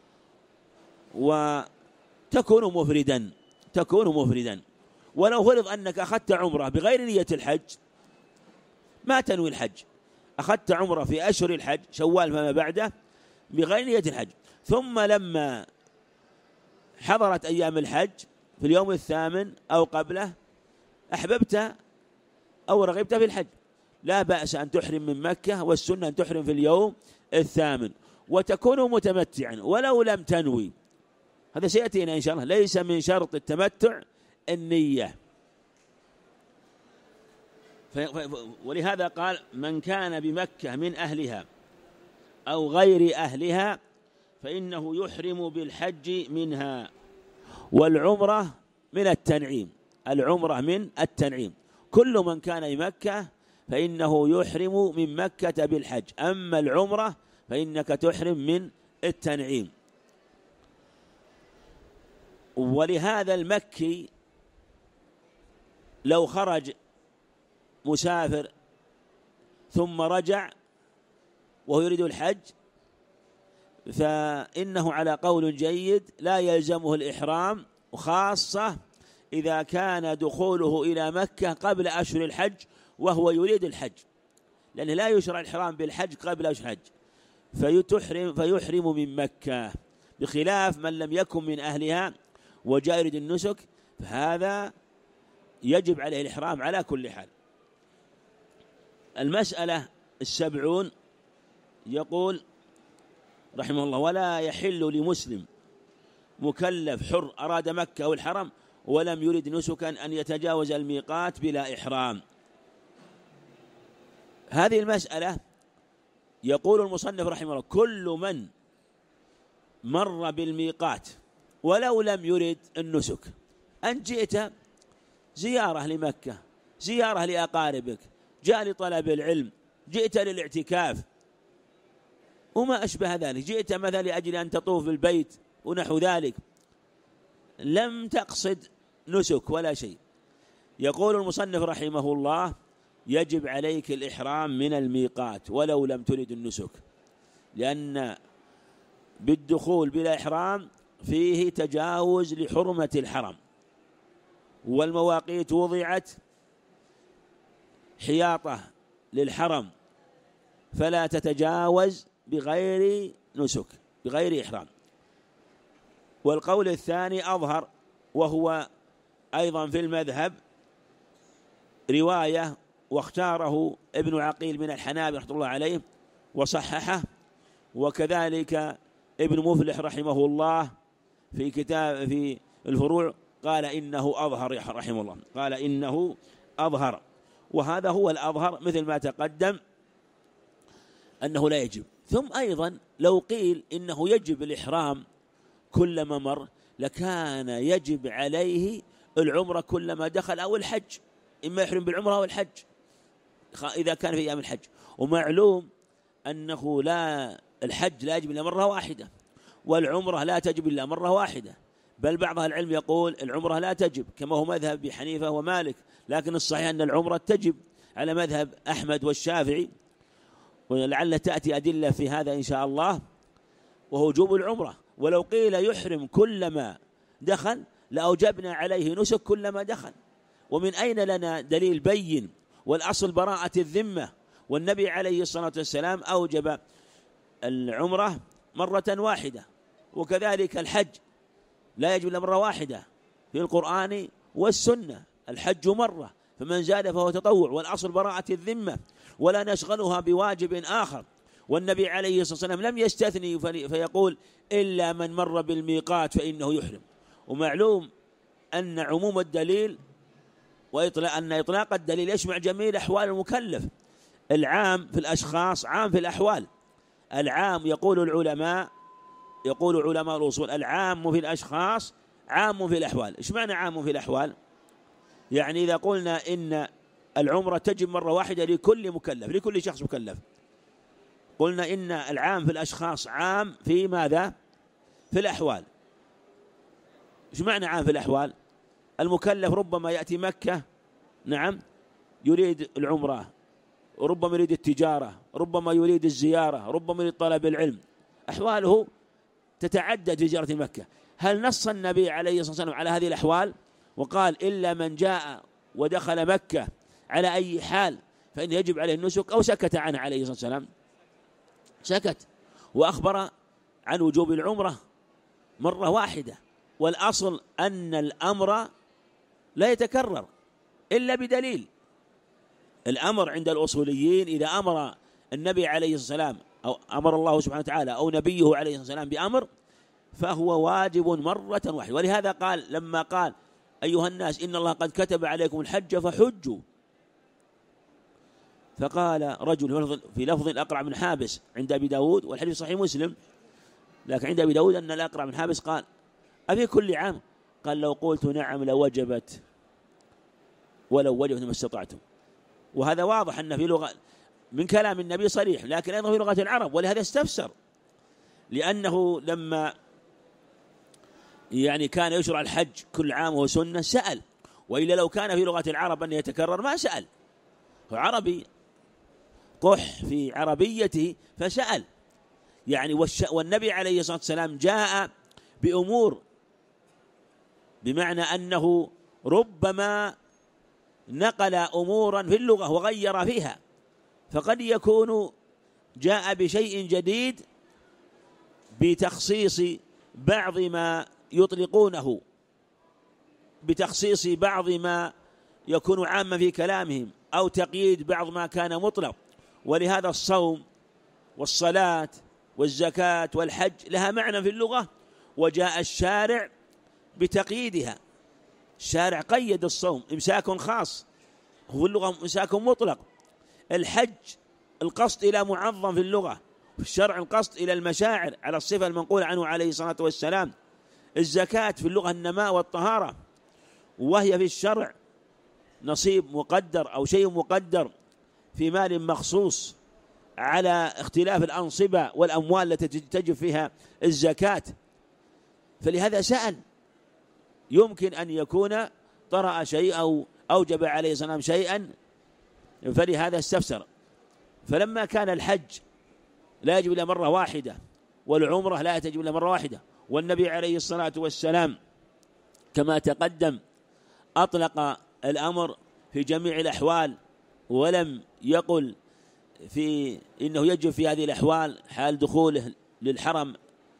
وتكون مفردا، تكون مفردا. ولو فرض أنك أخذت عمرة بغير نية الحج ما تنوي الحج، أخذت عمرة في أشهر الحج شوال فما بعده بغير نية الحج، ثم لما حضرت أيام الحج في اليوم الثامن أو قبله أحببت أو رغبت في الحج، لا بأس أن تحرم من مكة، والسنة أن تحرم في اليوم الثامن وتكون متمتعا ولو لم تنوي. هذا سيأتينا إن شاء الله، ليس من شرط التمتع النية. ولهذا قال من كان بمكة من أهلها أو غير أهلها فإنه يحرم بالحج منها، والعمرة من التنعيم، العمرة من التنعيم، كل من كان بمكة فإنه يحرم من مكة بالحج، أما العمرة فإنك تحرم من التنعيم. ولهذا المكي لو خرج مسافر ثم رجع وهو يريد الحج فإنه على قول جيد لا يلزمه الإحرام، وخاصة إذا كان دخوله إلى مكة قبل أشهر الحج وهو يريد الحج، لأنه لا يشرع الإحرام بالحج قبل أشهر الحج فيحرم من مكة، بخلاف من لم يكن من أهلها وجاء يريد النسك فهذا يجب عليه الإحرام على كل حال. المسألة 70 يقول رحمه الله ولا يحل لمسلم مكلف حر أراد مكة أو الحرم ولم يرد نسكا أن يتجاوز الميقات بلا إحرام. هذه المسألة يقول المصنف رحمه الله كل من مر بالميقات ولو لم يرد النسك، أن جئت زيارة لمكة، زيارة لأقاربك، جاء لطلب العلم، جئت للاعتكاف وما أشبه ذلك، جئت مثلا لأجل أن تطوف بالبيت ونحو ذلك، لم تقصد نسك ولا شيء، يقول المصنف رحمه الله يجب عليك الإحرام من الميقات ولو لم ترد النسك، لأن بالدخول بلا إحرام فيه تجاوز لحرمة الحرم، والمواقيت وضعت حياطة للحرم فلا تتجاوز بغير نسك بغير إحرام. والقول الثاني أظهر وهو أيضا في المذهب رواية واختاره ابن عقيل من الحنابلة رحمة الله عليه وصححه، وكذلك ابن مفلح رحمه الله في كتاب في الفروع قال إنه أظهر رحمه الله، قال إنه أظهر، وهذا هو الأظهر مثل ما تقدم أنه لا يجب. ثم أيضا لو قيل إنه يجب الإحرام كلما مر لكان يجب عليه العمرة كلما دخل أو الحج، إما يحرم بالعمرة أو الحج إذا كان في أيام الحج. ومعلوم أنه الحج لا يجب إلا مرة واحدة، والعمرة لا تجب إلا مرة واحدة، بل بعض أهل العلم يقول العمرة لا تجب كما هو مذهب أبي حنيفة ومالك، لكن الصحيح أن العمرة تجب على مذهب أحمد والشافعي، ولعل تأتي أدلة في هذا إن شاء الله، وهو وجوب العمرة. ولو قيل يحرم كلما دخل لأوجبنا عليه نسك كلما دخل، ومن أين لنا دليل بين؟ والأصل براءة الذمة، والنبي عليه الصلاة والسلام أوجب العمرة مرة واحدة، وكذلك الحج لا يجب إلا مرة واحدة في القرآن والسنة، الحج مرة، فمن زاد فهو تطوع، والأصل براءة الذمة ولا نشغلها بواجب آخر. والنبي عليه الصلاة والسلام لم يستثني فيقول إلا من مر بالميقات فإنه يحرم. ومعلوم أن عموم الدليل أن إطلاق الدليل يشمل جميع أحوال المكلف، العام في الأشخاص عام في الأحوال. العام يقول علماء الأصول العام في الأشخاص عام في الأحوال. إيش معنى عام في الأحوال؟ يعني إذا قلنا إن العمرة تجب مرة واحدة لكل مكلف، لكل شخص مكلف، قلنا إن العام في الأشخاص عام في ماذا؟ في الأحوال. إيش معنى عام في الأحوال؟ المكلف ربما يأتي مكة، نعم، يريد العمرة، وربما يريد التجارة، ربما يريد الزيارة، ربما يريد طلب العلم، أحواله تتعدد في زيارة مكة. هل نص النبي عليه الصلاة والسلام على هذه الأحوال وقال إلا من جاء ودخل مكة على أي حال فإن يجب عليه النسك، أو سكت عنه عليه الصلاة والسلام؟ سكت، وأخبر عن وجوب العمرة مرة واحدة. والأصل أن الأمر لا يتكرر إلا بدليل. الأمر عند الأصوليين إذا أمر النبي عليه الصلاة والسلام أو أمر الله سبحانه وتعالى أو نبيه عليه الصلاة والسلام بأمر فهو واجب مرة واحدة. ولهذا قال لما قال أيها الناس إن الله قد كتب عليكم الحج فحجوا، فقال رجل في لفظ الأقرع بن حابس عند أبي داود، والحديث صحيح مسلم، لكن عند أبي داود أن الأقرع بن حابس قال أفي كل عام؟ قال لو قلت نعم لوجبت، ولو وجبت ما استطعتم. وهذا واضح أن في لغة من كلام النبي صريح، لكن أيضا في لغة العرب، ولهذا استفسر، لأنه لما يعني كان يشرع الحج كل عام وهو سنة سأل، وإلا لو كان في لغة العرب أن يتكرر ما سأل، عربي قح في عربيته فسأل يعني. والنبي عليه الصلاة والسلام جاء بأمور، بمعنى أنه ربما نقل أمورا في اللغة وغير فيها، فقد يكون جاء بشيء جديد بتخصيص بعض ما يطلقونه، بتخصيص بعض ما يكون عاما في كلامهم، أو تقييد بعض ما كان مطلق. ولهذا الصوم والصلاة والزكاة والحج لها معنى في اللغة، وجاء الشارع بتقييدها. الشارع قيد الصوم إمساك خاص، هو اللغة إمساك مطلق. الحج القصد إلى معظم في اللغة، في الشرع القصد إلى المشاعر على الصفة المنقولة عنه عليه الصلاة والسلام. الزكاة في اللغة النماء والطهارة، وهي في الشرع نصيب مقدر أو شيء مقدر في مال مخصوص على اختلاف الأنصبة والأموال التي تجب فيها الزكاة. فلهذا سأل، يمكن أن يكون طرأ شيء أو أوجب عليه الصلاة والسلام شيئا، فلهذا استفسر. فلما كان الحج لا يجب إلا مرة واحدة، والعمرة لا تجب إلا مرة واحدة، والنبي عليه الصلاة والسلام كما تقدم أطلق الأمر في جميع الأحوال، ولم يقل في إنه يجب في هذه الأحوال حال دخوله للحرم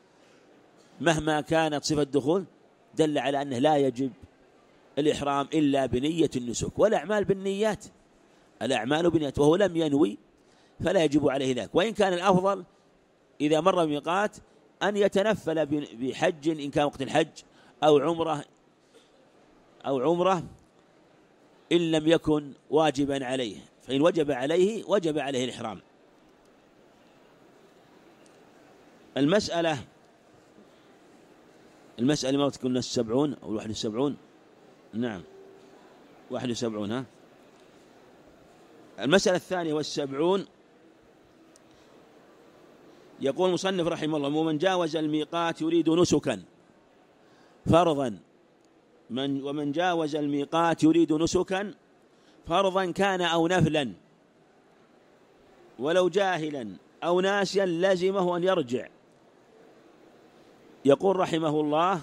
مهما كانت صفة الدخول، دل على أنه لا يجب الإحرام إلا بنية النسك، والأعمال بالنيات، الأعمال بالنيات، وهو لم ينوي فلا يجب عليه ذلك. وإن كان الأفضل إذا مر بميقات أن يتنفل بحج إن كان وقت الحج، أو عمرة إن لم يكن واجبا عليه، فإن وجب عليه الإحرام. المسألة ما تكون 70 أو 71 نعم 71. ها المسألة 72 يقول المصنف رحمه الله: ومن جاوز الميقات يريد نسكا فرضا ومن جاوز الميقات يريد نسكا فرضا كان أو نفلا ولو جاهلا أو ناسيا لزمه أن يرجع. يقول رحمه الله: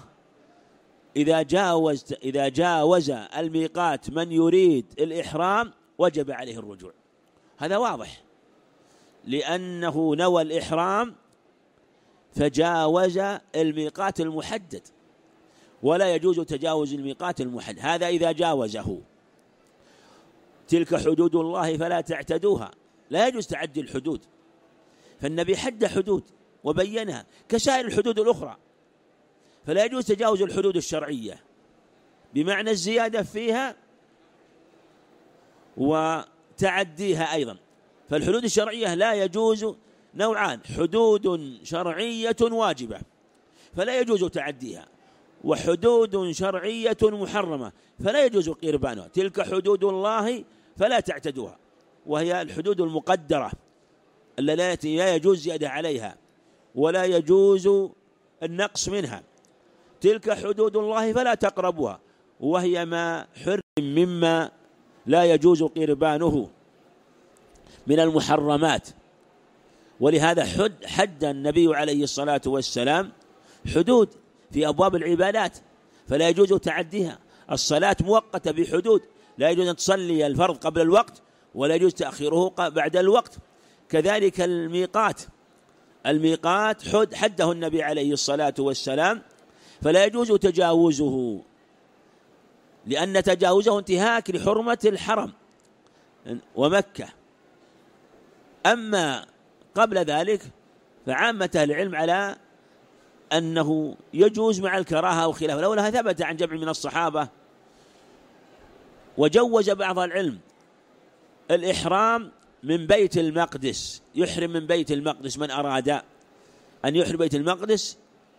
إذا جاوز الميقات من يريد الإحرام وجب عليه الرجوع. هذا واضح، لأنه نوى الإحرام فجاوز الميقات المحدد، ولا يجوز تجاوز الميقات المحدد. هذا إذا جاوزه. تلك حدود الله فلا تعتدوها، لا يجوز تعدي الحدود، فالنبي حد حدود وبينها كسائر الحدود الأخرى، فلا يجوز تجاوز الحدود الشرعية بمعنى الزيادة فيها وتعديها أيضا. فالحدود الشرعية لا يجوز نوعان: حدود شرعية واجبة فلا يجوز تعديها، وحدود شرعية محرمة فلا يجوز قربانها. تلك حدود الله فلا تعتدوها، وهي الحدود المقدرة التي لا يجوز زيادة عليها ولا يجوز النقص منها. تلك حدود الله فلا تقربوها، وهي ما حرم مما لا يجوز قربانه من المحرمات. ولهذا حد النبي عليه الصلاة والسلام حدود في أبواب العبادات فلا يجوز تعديها. الصلاة مؤقتة بحدود، لا يجوز أن تصلي الفرض قبل الوقت ولا يجوز تأخيره بعد الوقت. كذلك الميقات حده النبي عليه الصلاة والسلام فلا يجوز تجاوزه، لأن تجاوزه انتهاك لحرمة الحرم ومكة. أما قبل ذلك فعامة العلم على أنه يجوز مع الكراهة أو خلافه، لولا ثبت عن جمع من الصحابة. وجوز بعض العلم الإحرام من بيت المقدس، يحرم من بيت المقدس من أراد أن يحرم بيت المقدس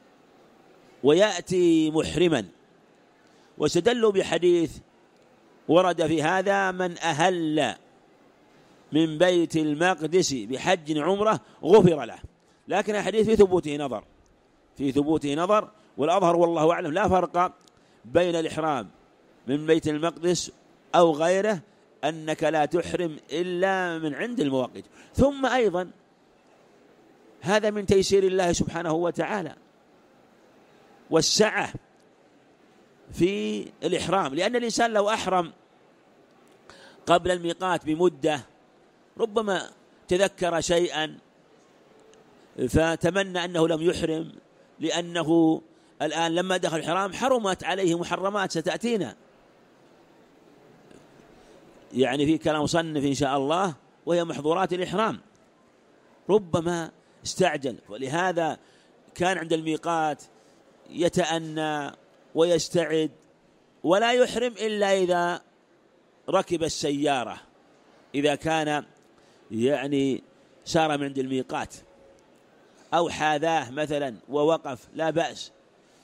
ويأتي محرما، واستدلوا بحديث ورد في هذا: من أهل من بيت المقدس بحج عمرة غفر له. لكن الحديث في ثبوته نظر، والأظهر والله أعلم لا فرق بين الإحرام من بيت المقدس أو غيره، أنك لا تحرم إلا من عند المواقيت. ثم أيضا هذا من تيسير الله سبحانه وتعالى والسعة في الإحرام، لأن الإنسان لو أحرم قبل الميقات بمدة ربما تذكر شيئا فتمنى أنه لم يحرم، لأنه الآن لما دخل الحرام حرمت عليه محرمات ستأتينا يعني في كلام مصنف إن شاء الله، وهي محظورات الإحرام. ربما استعجل، ولهذا كان عند الميقات يتأنى ويستعد ولا يحرم إلا إذا ركب السيارة، إذا كان يعني سار من عند الميقات أو حاذاه مثلا ووقف لا بأس.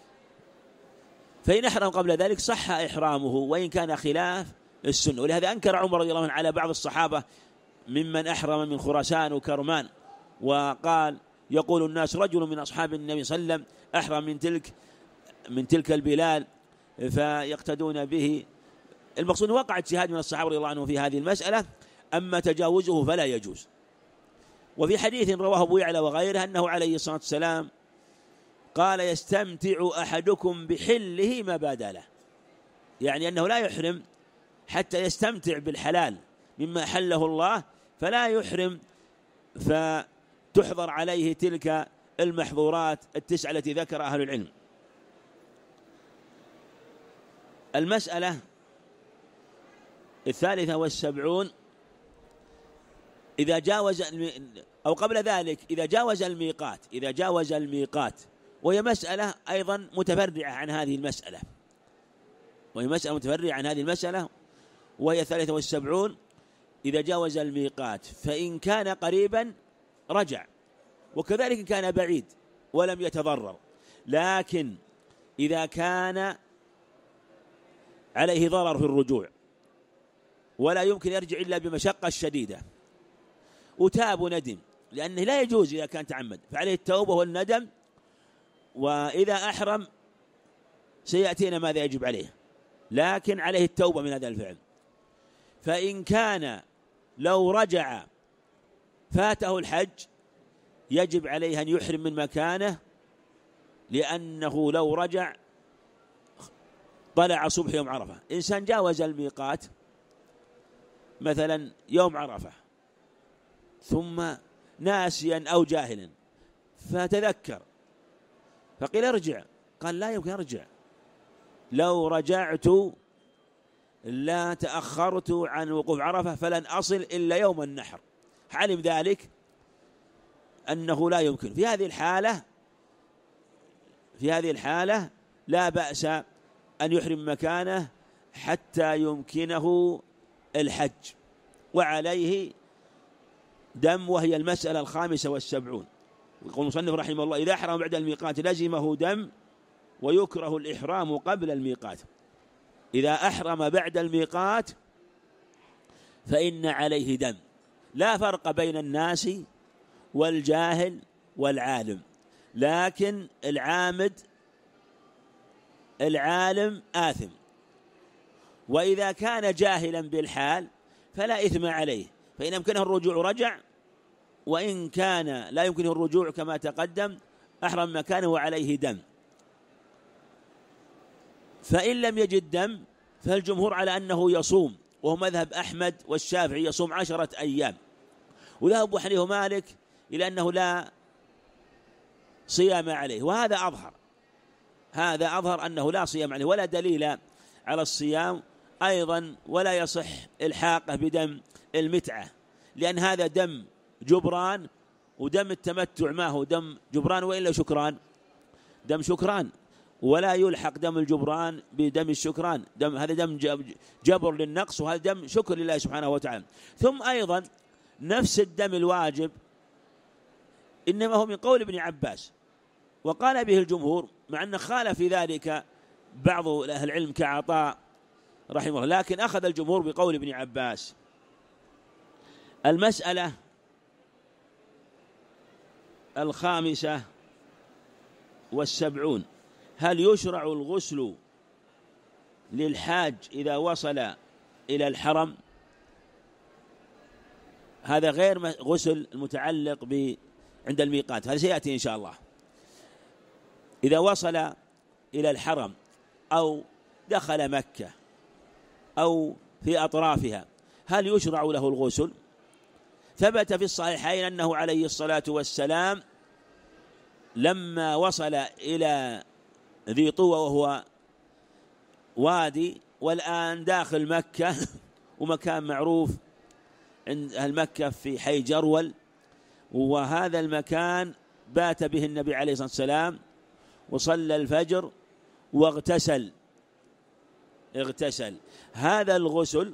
فإن أحرم قبل ذلك صح إحرامه وإن كان خلاف السنة. ولهذا أنكر عمر رضي الله عنه على بعض الصحابة ممن أحرم من خراسان وكرمان، وقال: يقول الناس رجل من أصحاب النبي صلى الله عليه وسلم أحرم من تلك البلاد فيقتدون به. المقصود وقع اجتهاد من الصحابة رضي الله عنهم في هذه المسألة، أما تجاوزه فلا يجوز. وفي حديث رواه أبو يعلى وغيره أنه عليه الصلاة والسلام قال: يستمتع أحدكم بحله ما بدا له، يعني أنه لا يحرم حتى يستمتع بالحلال مما حله الله، فلا يحرم فتحضر عليه تلك المحظورات التسعة التي ذكر أهل العلم. المسألة 73 إذا جاوز أو قبل ذلك إذا جاوز الميقات، وهي مسألة أيضا متفرعة عن هذه المسألة، وهي 73 إذا جاوز الميقات فإن كان قريبا رجع، وكذلك إن كان بعيد ولم يتضرر. لكن إذا كان عليه ضرر في الرجوع ولا يمكن يرجع إلا بمشقة شديدة، وتاب وندم، لأنه لا يجوز إذا كان تعمد، فعليه التوبة والندم. وإذا أحرم سيأتينا ماذا يجب عليه، لكن عليه التوبة من هذا الفعل. فإن كان لو رجع فاته الحج يجب عليه أن يحرم من مكانه، لأنه لو رجع طلع صبح يوم عرفة. إنسان جاوز الميقات مثلا يوم عرفة ثم ناسيا أو جاهلا فتذكر فقيل ارجع، قال لا يمكن أرجع، لو رجعت لا تأخرت عن وقوف عرفة فلن أصل إلا يوم النحر، علم ذلك أنه لا يمكن. في هذه الحالة لا بأس أن يحرم مكانه حتى يمكنه الحج، وعليه دم، وهي المسألة 75. يقول المصنف رحمه الله: إذا أحرم بعد الميقات لزمه دم، ويكره الإحرام قبل الميقات. إذا أحرم بعد الميقات فإن عليه دم، لا فرق بين الناس والجاهل والعالم، لكن العالم آثم. وإذا كان جاهلا بالحال فلا إثم عليه، فإن أمكنه الرجوع رجع، وإن كان لا يمكنه الرجوع كما تقدم أحرم مكانه وعليه دم. فإن لم يجد دم فالجمهور على أنه يصوم، وهو مذهب أحمد والشافعي، يصوم 10 أيام. وذهب أبو حنيفة ومالك إلى أنه لا صيام عليه، وهذا أظهر أنه لا صيام عليه، ولا دليل على الصيام أيضا، ولا يصح إلحاقه بدم المتعة، لأن هذا دم جبران، ودم التمتع ما هو دم جبران وإلا شكران، دم شكران، ولا يلحق دم الجبران بدم الشكران، هذا دم جبر للنقص، وهذا دم شكر لله سبحانه وتعالى. ثم أيضا نفس الدم الواجب إنما هو من قول ابن عباس، وقال به الجمهور، مع أن خالف في ذلك بعض أهل العلم كعطاء رحمه الله، لكن أخذ الجمهور بقول ابن عباس. المسألة 75: هل يشرع الغسل للحاج إذا وصل إلى الحرم؟ هذا غير غسل المتعلق عند الميقات، هذا سيأتي إن شاء الله. إذا وصل إلى الحرم أو دخل مكة أو في أطرافها هل يشرع له الغسل؟ ثبت في الصحيحين أنه عليه الصلاة والسلام لما وصل إلى ذي طوى وهو وادي، والآن داخل مكة ومكان معروف عند أهل مكة في حي جرول، وهذا المكان بات به النبي عليه الصلاة والسلام، وصلى الفجر واغتسل. هذا الغسل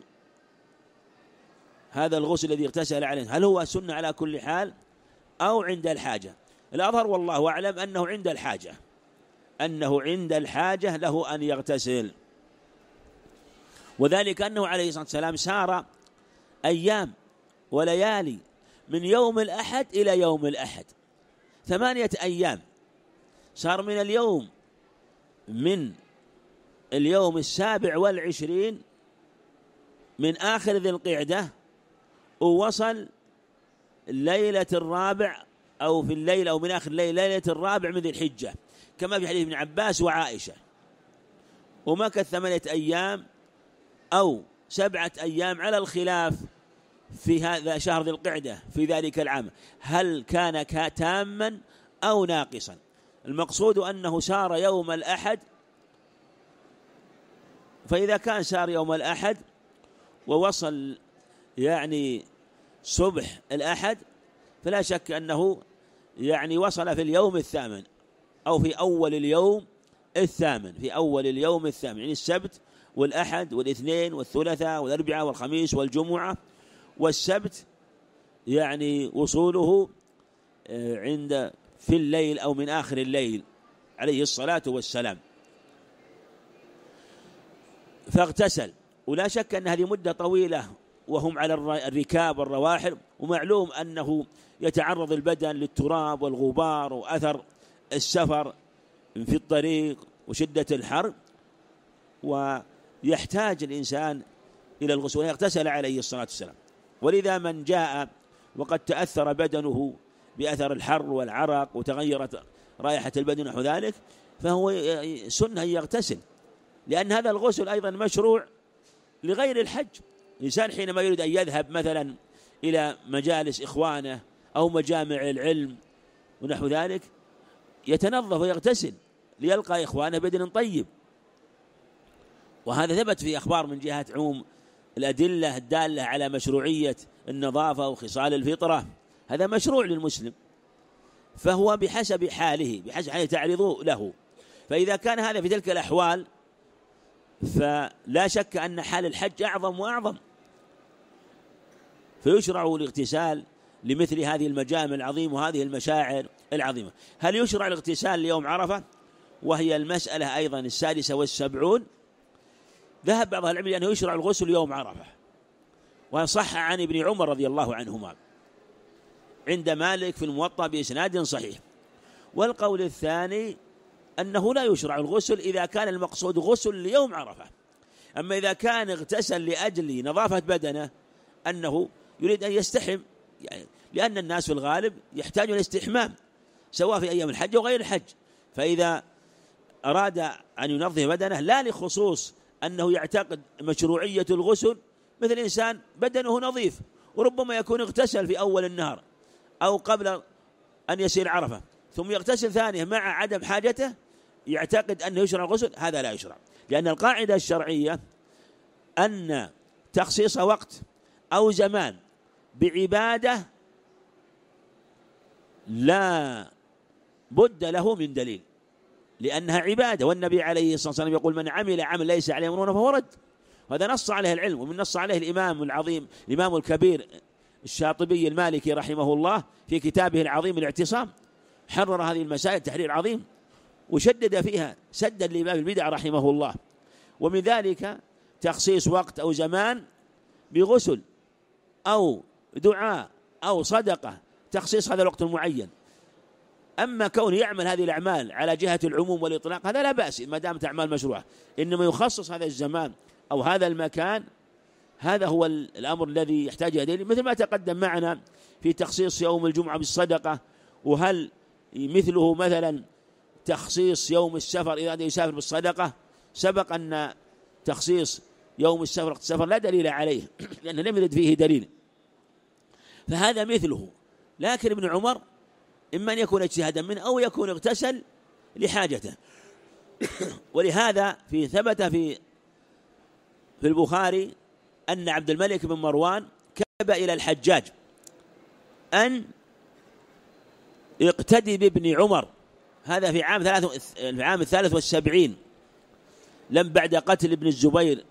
الذي اغتسل عليه هل هو سنة على كل حال أو عند الحاجة؟ الأظهر والله أعلم أنه عند الحاجة له أن يغتسل، وذلك أنه عليه الصلاة والسلام سار أيام وليالي من يوم الأحد إلى يوم الأحد، 8 أيام، صار من اليوم 27 من آخر ذي القعدة، ووصل ليلة الرابع أو في الليل أو من آخر الليل ليلة الرابع من ذي الحجة، كما في حديث ابن عباس وعائشة، ومكث 8 أيام أو 7 أيام على الخلاف في هذا شهر ذي القعدة في ذلك العام، هل كان تاما أو ناقصا؟ المقصود أنه سار يوم الأحد، فإذا كان سار يوم الأحد ووصل يعني صبح الأحد فلا شك أنه يعني وصل في اليوم 8 أو في أول اليوم 8، يعني السبت والأحد والاثنين والثلاثاء والأربعاء والخميس والجمعة، والسبت يعني وصوله في الليل أو من آخر الليل عليه الصلاة والسلام. فاغتسل، ولا شك أن هذه مدة طويلة وهم على الركاب والرواحل، ومعلوم أنه يتعرض البدن للتراب والغبار وأثر السفر في الطريق وشدة الحر، ويحتاج الإنسان إلى الغسل ويغتسل عليه الصلاة والسلام. ولذا من جاء وقد تأثر بدنه بأثر الحر والعرق وتغيرت رائحة البدن نحو ذلك، فهو سنة يغتسل، لأن هذا الغسل أيضا مشروع لغير الحج. الإنسان حينما يريد أن يذهب مثلا إلى مجالس إخوانه أو مجامع العلم ونحو ذلك يتنظف ويغتسل ليلقى إخوانه بدن طيب، وهذا ثبت في أخبار من جهة عموم الأدلة الدالة على مشروعية النظافة وخصال الفطرة. هذا مشروع للمسلم، فهو بحسب حاله تعرض له. فإذا كان هذا في تلك الأحوال فلا شك أن حال الحج أعظم وأعظم، فيشرع الاغتسال لمثل هذه المجامع العظيمة وهذه المشاعر العظيمة. هل يشرع الاغتسال ليوم عرفة؟ وهي المسألة أيضا 76. ذهب بعض العلماء لأنه يشرع الغسل يوم عرفة، وصح عن ابن عمر رضي الله عنهما عند مالك في الموطأ بإسناد صحيح. والقول الثاني أنه لا يشرع الغسل إذا كان المقصود غسل ليوم عرفة. أما إذا كان اغتسل لأجل نظافة بدنه، أنه يريد أن يستحم، يعني لأن الناس في الغالب يحتاجون الاستحمام سواء في أيام الحج وغير الحج، فإذا أراد أن ينظف بدنه لا لخصوص أنه يعتقد مشروعية الغسل، مثل إنسان بدنه نظيف وربما يكون اغتسل في أول النهار أو قبل أن يسير عرفة ثم يغتسل ثانية مع عدم حاجته، يعتقد أنه يشرع الغسل، هذا لا يشرع. لأن القاعدة الشرعية أن تخصيص وقت أو زمان بعبادة لا بد له من دليل، لأنها عبادة، والنبي عليه الصلاة والسلام يقول من عمل عمل ليس عليه أمرنا فهو رد. وهذا نص عليه العلم، ومن نص عليه الإمام العظيم الإمام الكبير الشاطبي المالكي رحمه الله في كتابه العظيم الاعتصام، حرر هذه المسائل تحرير عظيم وشدد فيها سدا لإمام البدع رحمه الله. ومن ذلك تخصيص وقت أو زمان بغسل أو دعاء أو صدقة، تخصيص هذا الوقت المعين. أما كونه يعمل هذه الأعمال على جهة العموم والإطلاق هذا لا بأس ما دامت أعمال مشروعة، إنما يخصص هذا الزمان أو هذا المكان، هذا هو الأمر الذي يحتاج إليه، مثل ما تقدم معنا في تخصيص يوم الجمعة بالصدقة. وهل مثله مثلا تخصيص يوم السفر إذا يسافر بالصدقة؟ سبق أن تخصيص يوم السفر لا دليل عليه لأنه لم يرد فيه دليل، فهذا مثله. لكن ابن عمر إما أن يكون اجتهادا منه أو يكون اغتسل لحاجته. ولهذا ثبت في البخاري أن عبد الملك بن مروان كتب إلى الحجاج أن اقتدي بابن عمر، هذا في عام 73 لم بعد قتل ابن الزبير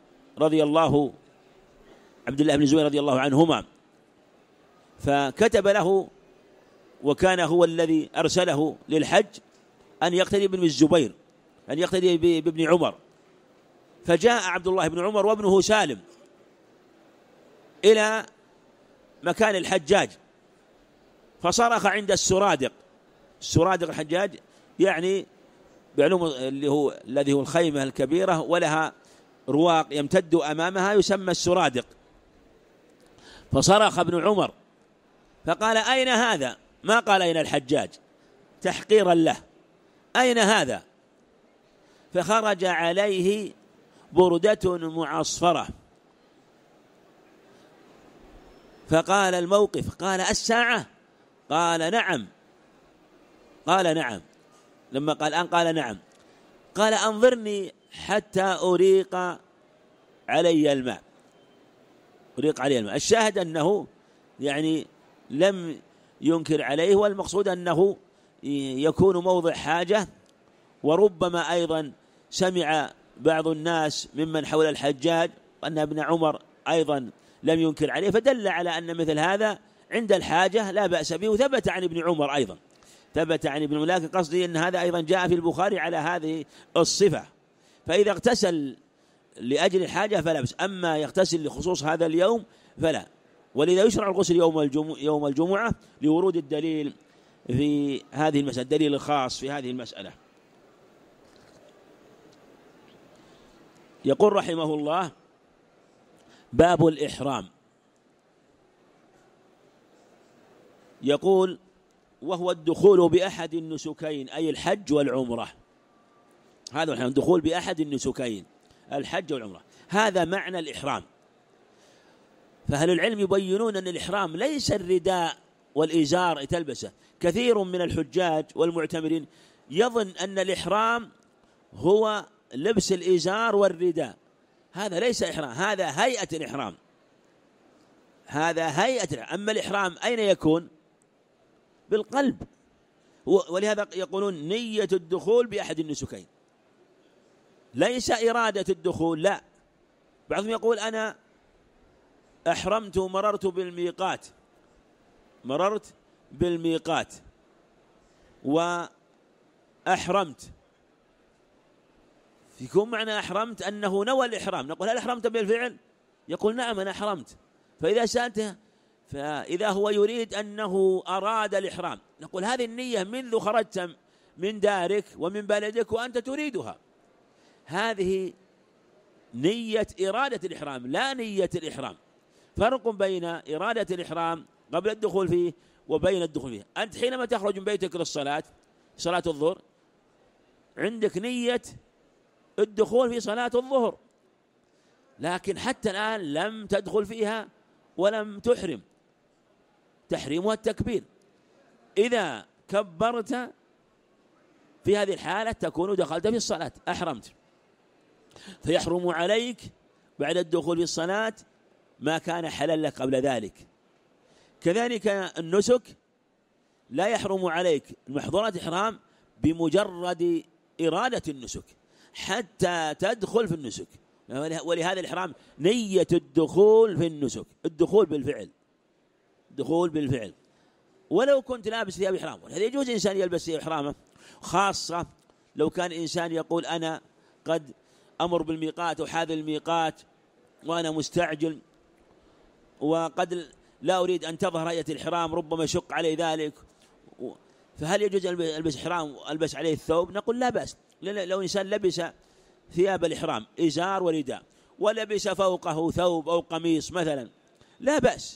عبد الله بن الزبير رضي الله عنهما، فكتب له وكان هو الذي أرسله للحج أن يقتدي بابن الزبير، أن يقتدي بابن عمر. فجاء عبد الله بن عمر وابنه سالم إلى مكان الحجاج فصرخ عند السرادق الحجاج يعني بعلوم الذي هو الخيمة الكبيرة ولها رواق يمتد أمامها يسمى السرادق. فصرخ ابن عمر فقال أين هذا؟ ما قال أين الحجاج تحقيرا له، أين هذا؟ فخرج عليه بردة معصفرة فقال الموقف، قال الساعة؟ قال نعم. لما قال قال نعم. قال أنظرني حتى أريق علي الماء. الشاهد أنه يعني لم ينكر عليه، والمقصود أنه يكون موضع حاجة. وربما أيضا سمع بعض الناس ممن حول الحجاج أن ابن عمر أيضا لم ينكر عليه، فدل على أن مثل هذا عند الحاجة لا بأس به. وثبت عن ابن عمر أيضا، لكن قصدي أن هذا أيضا جاء في البخاري على هذه الصفة. فإذا اغتسل لأجل الحاجة فلا بأس، أما يغتسل لخصوص هذا اليوم فلا. ولذا يشرع الغسل يوم الجمعة لورود الدليل في هذه المسألة، الدليل الخاص في هذه المسألة. يقول رحمه الله: باب الإحرام. يقول: وهو الدخول بأحد النسكين، أي الحج والعمرة. هذا هو الدخول بأحد النسكين، الحج والعمرة، هذا معنى الإحرام. فأهل العلم يبينون أن الإحرام ليس الرداء والإزار تلبسه. كثير من الحجاج والمعتمرين يظن أن الإحرام هو لبس الإزار والرداء. هذا ليس إحرام، هذا هيئة الإحرام، هذا هيئة الإحرام. أما الإحرام أين يكون؟ بالقلب. ولهذا يقولون نية الدخول بأحد النسكين، ليس إرادة الدخول، لا. بعضهم يقول: أنا أحرمت ومررت بالميقات، مررت بالميقات وأحرمت. يكون معنى أحرمت أنه نوى الإحرام. نقول: هل أحرمت بالفعل؟ يقول: نعم أنا أحرمت. فإذا سألته، فإذا هو يريد أنه أراد الإحرام، نقول: هذه النية منذ خرجت من دارك ومن بلدك وأنت تريدها، هذه نية إرادة الإحرام لا نية الإحرام. فرق بين إرادة الإحرام قبل الدخول فيه وبين الدخول فيه. أنت حينما تخرج من بيتك للصلاة، صلاة الظهر، عندك نية الدخول في صلاة الظهر، لكن حتى الآن لم تدخل فيها ولم تحرم، تحريمها التكبير. إذا كبرت في هذه الحالة تكون دخلت في الصلاة، أحرمت. فيحرم عليك بعد الدخول في الصلاة ما كان حلال لك قبل ذلك. كذلك النسك لا يحرم عليك محظورات الإحرام بمجرد إرادة النسك حتى تدخل في النسك. ولهذا الإحرام نية الدخول في النسك، الدخول بالفعل، دخول بالفعل. ولو كنت لابس ثياب إحرام، هذا يجوز إنسان يلبس ثياب إحرامه، خاصة لو كان إنسان يقول: أنا قد أمر بالميقات وحاذ الميقات وأنا مستعجل وقد لا أريد أن تظهر هيئة الإحرام، ربما يشق علي ذلك، فهل يجوز ألبس إحرام وألبس عليه الثوب؟ نقول: لا بأس. لو إنسان لبس ثياب الإحرام إزار ورداء ولبس فوقه ثوب أو قميص مثلا، لا بأس،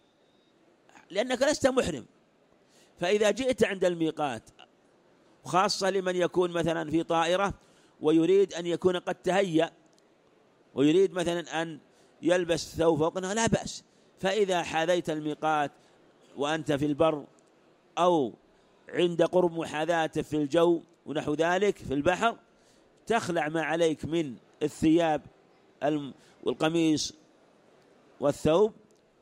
لأنك لست محرم. فإذا جئت عند الميقات، خاصة لمن يكون مثلا في طائرة ويريد أن يكون قد تهيأ ويريد مثلا أن يلبس ثوب فوقنا، لا بأس. فإذا حاذيت الميقات وأنت في البر أو عند قرب محاذاته في الجو ونحو ذلك في البحر، تخلع ما عليك من الثياب والقميص والثوب،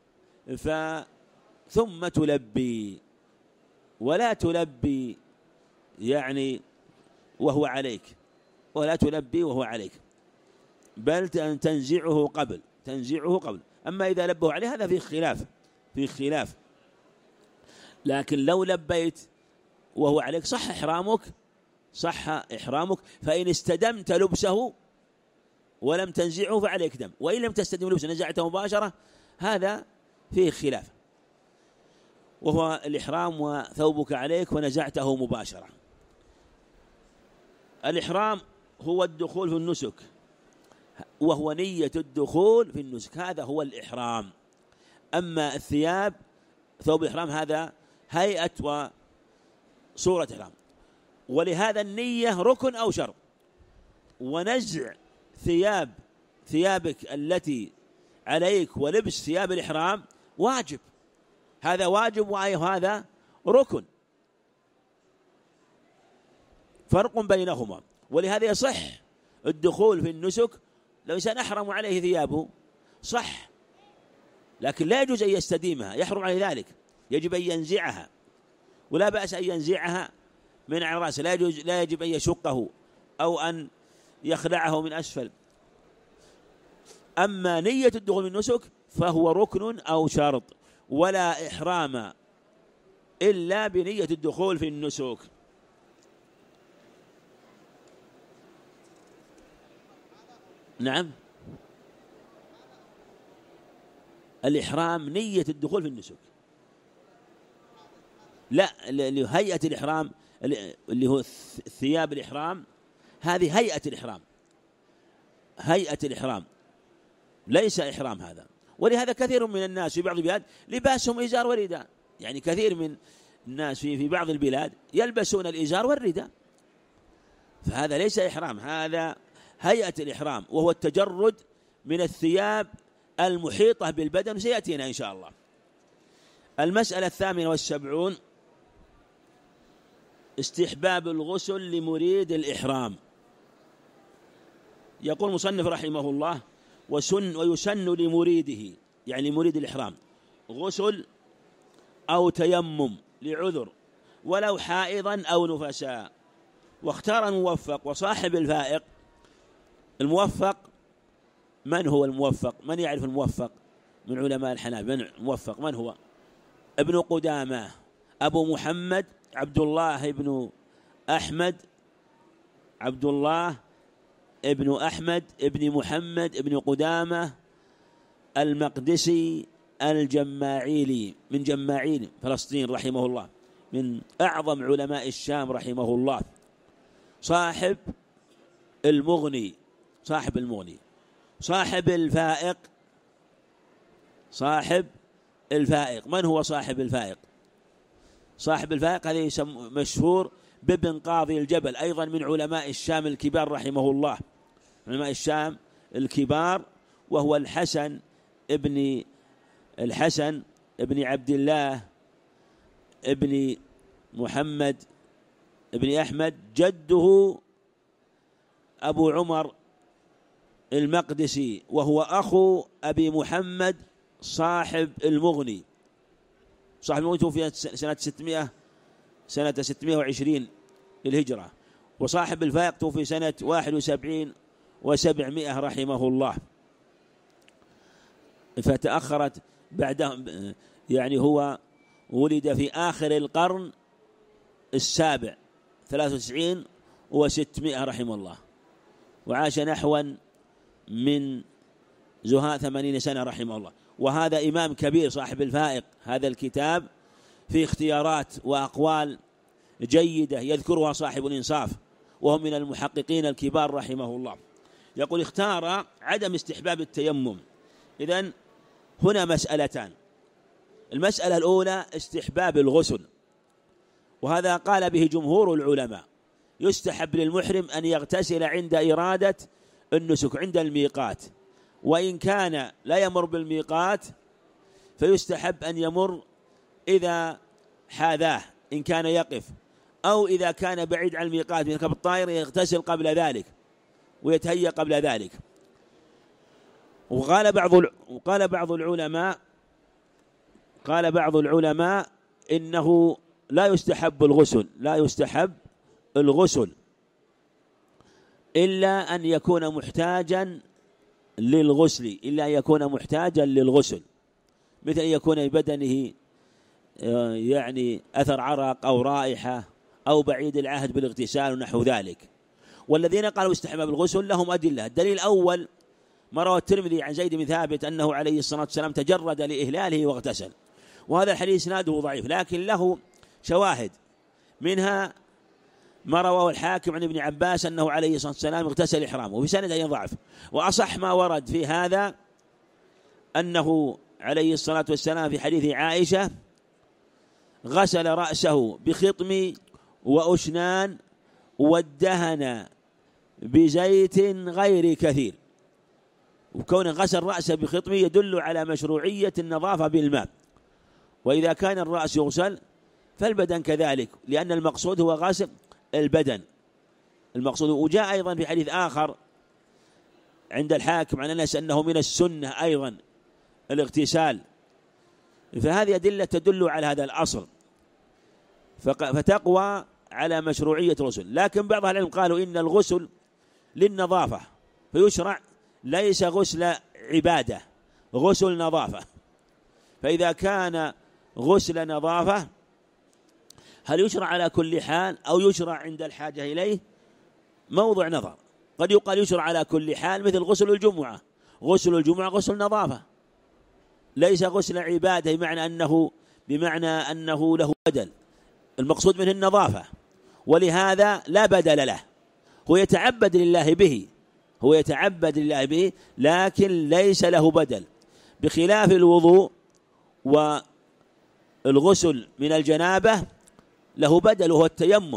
ثم تلبي، ولا تلبي يعني وهو عليك، ولا تلبي وهو عليك، بل تنزعه قبل، تنزعه قبل. أما إذا لبه عليه هذا في خلاف. لكن لو لبيت وهو عليك صح إحرامك. فإن استدمت لبسه ولم تنزعه فعليك دم، وإن لم تستدم لبسه نزعته مباشرة هذا فيه خلاف، وهو الإحرام وثوبك عليك ونزعته مباشرة. الإحرام هو الدخول في النسك، وهو نية الدخول في النسك، هذا هو الإحرام. أما الثياب، ثوب الإحرام هذا هيئة وصورة إحرام، ولهذا النية ركن أو شرط. ونزع ثيابك التي عليك ولبس ثياب الإحرام واجب، هذا واجب وهذا ركن، فرق بينهما. ولهذا يصح الدخول في النسك لو إنسان أحرم عليه ثيابه صح، لكن لا يجوز أن يستديمها، يحرم عليه ذلك، يجب أن ينزعها، ولا بأس أن ينزعها من على رأسه، لا يجب أن يشقه أو أن يخلعه من أسفل. أما نية الدخول في النسك فهو ركن أو شرط، ولا إحرام إلا بنية الدخول في النسك. نعم، الإحرام نية الدخول في النسك، لا اللي هيئة الإحرام اللي هو ثياب الإحرام، هذه هيئة الإحرام، هيئة الإحرام ليس إحرام هذا. ولهذا كثير من الناس في بعض البلاد لباسهم إزار ورداء، يعني كثير من الناس في بعض البلاد يلبسون الإزار والرداء، فهذا ليس إحرام، هذا هيئة الإحرام، وهو التجرد من الثياب المحيطة بالبدن، سيأتينا إن شاء الله. المسألة 78 استحباب الغسل لمريد الإحرام. يقول المصنف رحمه الله: ويسن لمريده، يعني مريد الإحرام، غسل أو تيمم لعذر ولو حائضا أو نفساء. واختار الموفق وصاحب الفائق. الموفق من هو الموفق؟ من يعرف الموفق من علماء الحنابلة؟ من الموفق من هو؟ ابن قدامة، أبو محمد عبد الله ابن أحمد، عبد الله ابن أحمد ابن محمد ابن قدامة المقدسي الجماعيلي، من جماعيل فلسطين رحمه الله، من أعظم علماء الشام رحمه الله، صاحب المغني، صاحب المغني، صاحب الفائق، صاحب الفائق. من هو صاحب الفائق؟ صاحب الفائق هذا مشهور بابن قاضي الجبل، أيضا من علماء الشام الكبار رحمه الله، علماء الشام الكبار، وهو الحسن ابن عبد الله ابن محمد ابن أحمد، جده أبو عمر المقدسي، وهو أخو أبي محمد صاحب المغني. صاحب المغني توفي سنة 620 للهجرة، وصاحب الفائق توفي سنة 71 و700 رحمه الله، فتأخرت بعده، يعني هو ولد في آخر القرن السابع 93 و600 رحمه الله، وعاش نحوا من زهاء 80 سنة رحمه الله. وهذا إمام كبير صاحب الفائق، هذا الكتاب في اختيارات وأقوال جيدة يذكرها صاحب الإنصاف، وهو من المحققين الكبار رحمه الله. يقول: اختار عدم استحباب التيمم. إذن هنا مسألتان. المسألة الأولى استحباب الغسل، وهذا قال به جمهور العلماء، يستحب للمحرم أن يغتسل عند إرادة النسك، عند الميقات، وإن كان لا يمر بالميقات فيستحب أن يمر إذا حاذاه، إن كان يقف، أو إذا كان بعيد عن الميقات يركب الطائر يغتسل قبل ذلك ويتهيأ قبل ذلك. وقال بعض العلماء إنه لا يستحب الغسل إلا أن يكون محتاجا للغسل، مثل أن يكون بدنه يعني أثر عرق أو رائحة أو بعيد العهد بالاغتسال ونحو ذلك. والذين قالوا استحباب الغسل لهم أدلة. الدليل الأول ما روى الترمذي عن زيد بن ثابت أنه عليه الصلاة والسلام تجرد لإهلاله واغتسل، وهذا الحديث إسناده ضعيف لكن له شواهد، منها ما رواه الحاكم عن ابن عباس أنه عليه الصلاة والسلام اغتسل إحرامه، وفي سنده ضعف. وأصح ما ورد في هذا أنه عليه الصلاة والسلام في حديث عائشة غسل رأسه بخطم وأشنان وادهن بزيت غير كثير. وكون غسل رأسه بخطمه يدل على مشروعية النظافة بالماء، وإذا كان الرأس يغسل فالبدن كذلك، لأن المقصود هو غسل البدن المقصود. وجاء أيضا في حديث آخر عند الحاكم عن أنس أنه من السنة أيضا الاغتسال، فهذه أدلة تدل على هذا الأصل، فتقوى على مشروعية الغسل. لكن بعض أهل العلم قالوا إن الغسل للنظافة، فيشرع ليس غسل عبادة، غسل نظافة. فإذا كان غسل نظافة هل يشرع على كل حال أو يشرع عند الحاجة إليه؟ موضع نظر. قد يقال يشرع على كل حال، مثل غسل الجمعة. غسل الجمعة غسل نظافة، ليس غسل عبادة بمعنى أنه له بدل، المقصود منه النظافة، ولهذا لا بدل له، هو يتعبد لله به لكن ليس له بدل، بخلاف الوضوء والغسل من الجنابة له بدل وهو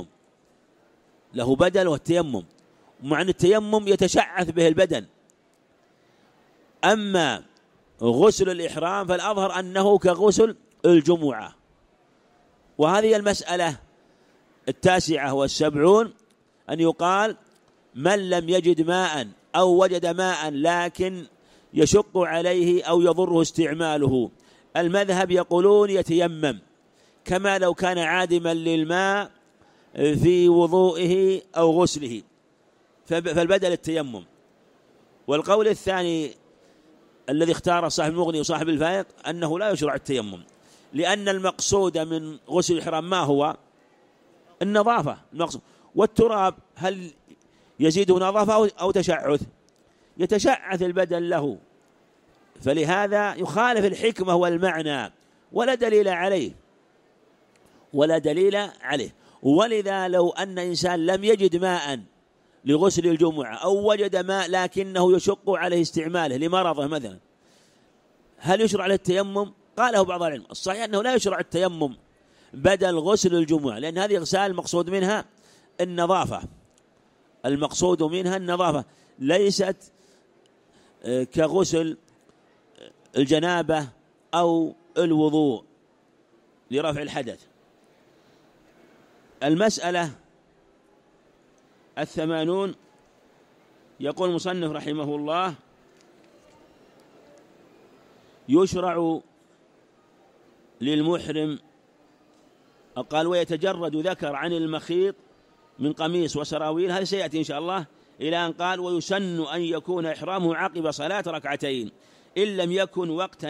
التيمم، مع أن التيمم يتشعث به البدن. أما غسل الإحرام فالأظهر أنه كغسل الجمعة. وهذه المسألة 79 أن يقال من لم يجد ماء أو وجد ماء لكن يشق عليه أو يضره استعماله، المذهب يقولون يتيمم كما لو كان عادما للماء في وضوئه أو غسله، فالبدل التيمم. والقول الثاني الذي اختار صاحب المغني وصاحب الفائق أنه لا يشرع التيمم، لأن المقصود من غسل الإحرام ما هو؟ النظافة المقصود. والتراب هل يزيده نظافة أو تشعث؟ يتشعث البدن له، فلهذا يخالف الحكمة والمعنى ولا دليل عليه. ولذا لو أن إنسان لم يجد ماء لغسل الجمعة أو وجد ماء لكنه يشق عليه استعماله لمرضه مثلا، هل يشرع له التيمم؟ قاله بعض العلم. الصحيح أنه لا يشرع التيمم بدل غسل الجمعة، لأن هذه غسال المقصود منها النظافة، ليست كغسل الجنابة أو الوضوء لرفع الحدث. المسألة 80 يقول المصنف رحمه الله: يشرع للمحرم، قال ويتجرد ذكر عن المخيط من قميص وسراويل، هذا سيأتي إن شاء الله، إلى أن قال ويسن أن يكون إحرامه عقب صلاة ركعتين إن لم يكن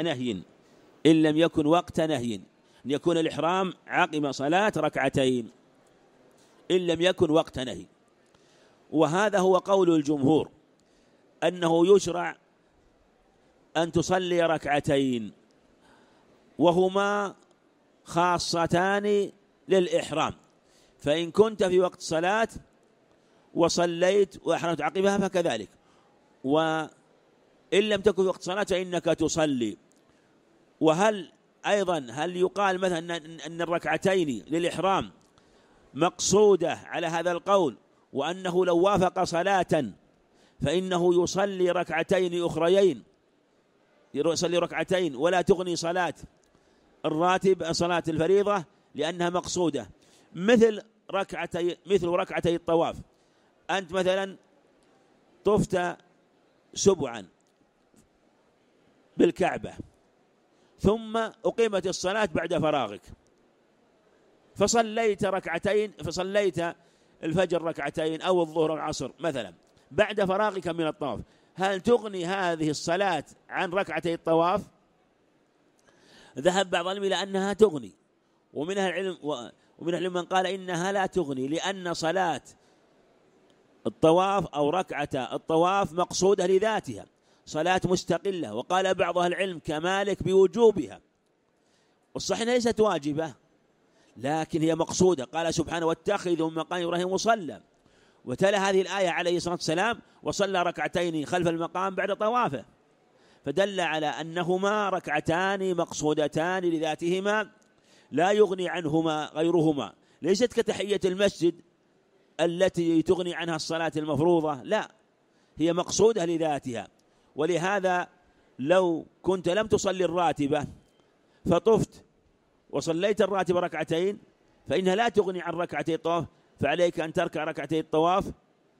وقت نهي، أن يكون الإحرام عقب صلاة ركعتين إن لم يكن وقت نهي. وهذا هو قول الجمهور، أنه يشرع أن تصلي ركعتين وهما خاصتان للإحرام، فإن كنت في وقت صلاة وصليت وأحرمت عقبها فكذلك، وإن لم تكن في وقت صلاة فإنك تصلي. وهل يقال مثلا أن الركعتين للإحرام مقصودة على هذا القول، وأنه لو وافق صلاة فإنه يصلي ركعتين أخريين، يصلي ركعتين ولا تغني صلاة الراتب صلاة الفريضة لأنها مقصودة، مثل ركعتي الطواف. أنت مثلا طفت سبعا بالكعبة ثم أقيمت الصلاة بعد فراغك، فصليت الفجر ركعتين أو الظهر والعصر مثلا بعد فراغك من الطواف، هل تغني هذه الصلاة عن ركعتي الطواف؟ ذهب بعض العلماء إلى أنها تغني، ومن العلم من قال إنها لا تغني، لأن صلاة الطواف أو ركعة الطواف مقصودة لذاتها، صلاة مستقلة. وقال بعض أهل العلم كمالك بوجوبها، والصحيح ليست واجبة لكن هي مقصودة. قال سبحانه واتخذوا من مقام إبراهيم مصلى، وتلا هذه الآية عليه الصلاة والسلام وصلى ركعتين خلف المقام بعد طوافه، فدل على أنهما ركعتان مقصودتان لذاتهما لا يغني عنهما غيرهما، ليست كتحية المسجد التي تغني عنها الصلاة المفروضة، لا، هي مقصودة لذاتها. ولهذا لو كنت لم تصلي الراتبة فطفت وصليت الراتبة ركعتين فإنها لا تغني عن ركعتي الطواف، فعليك أن تركع ركعتي الطواف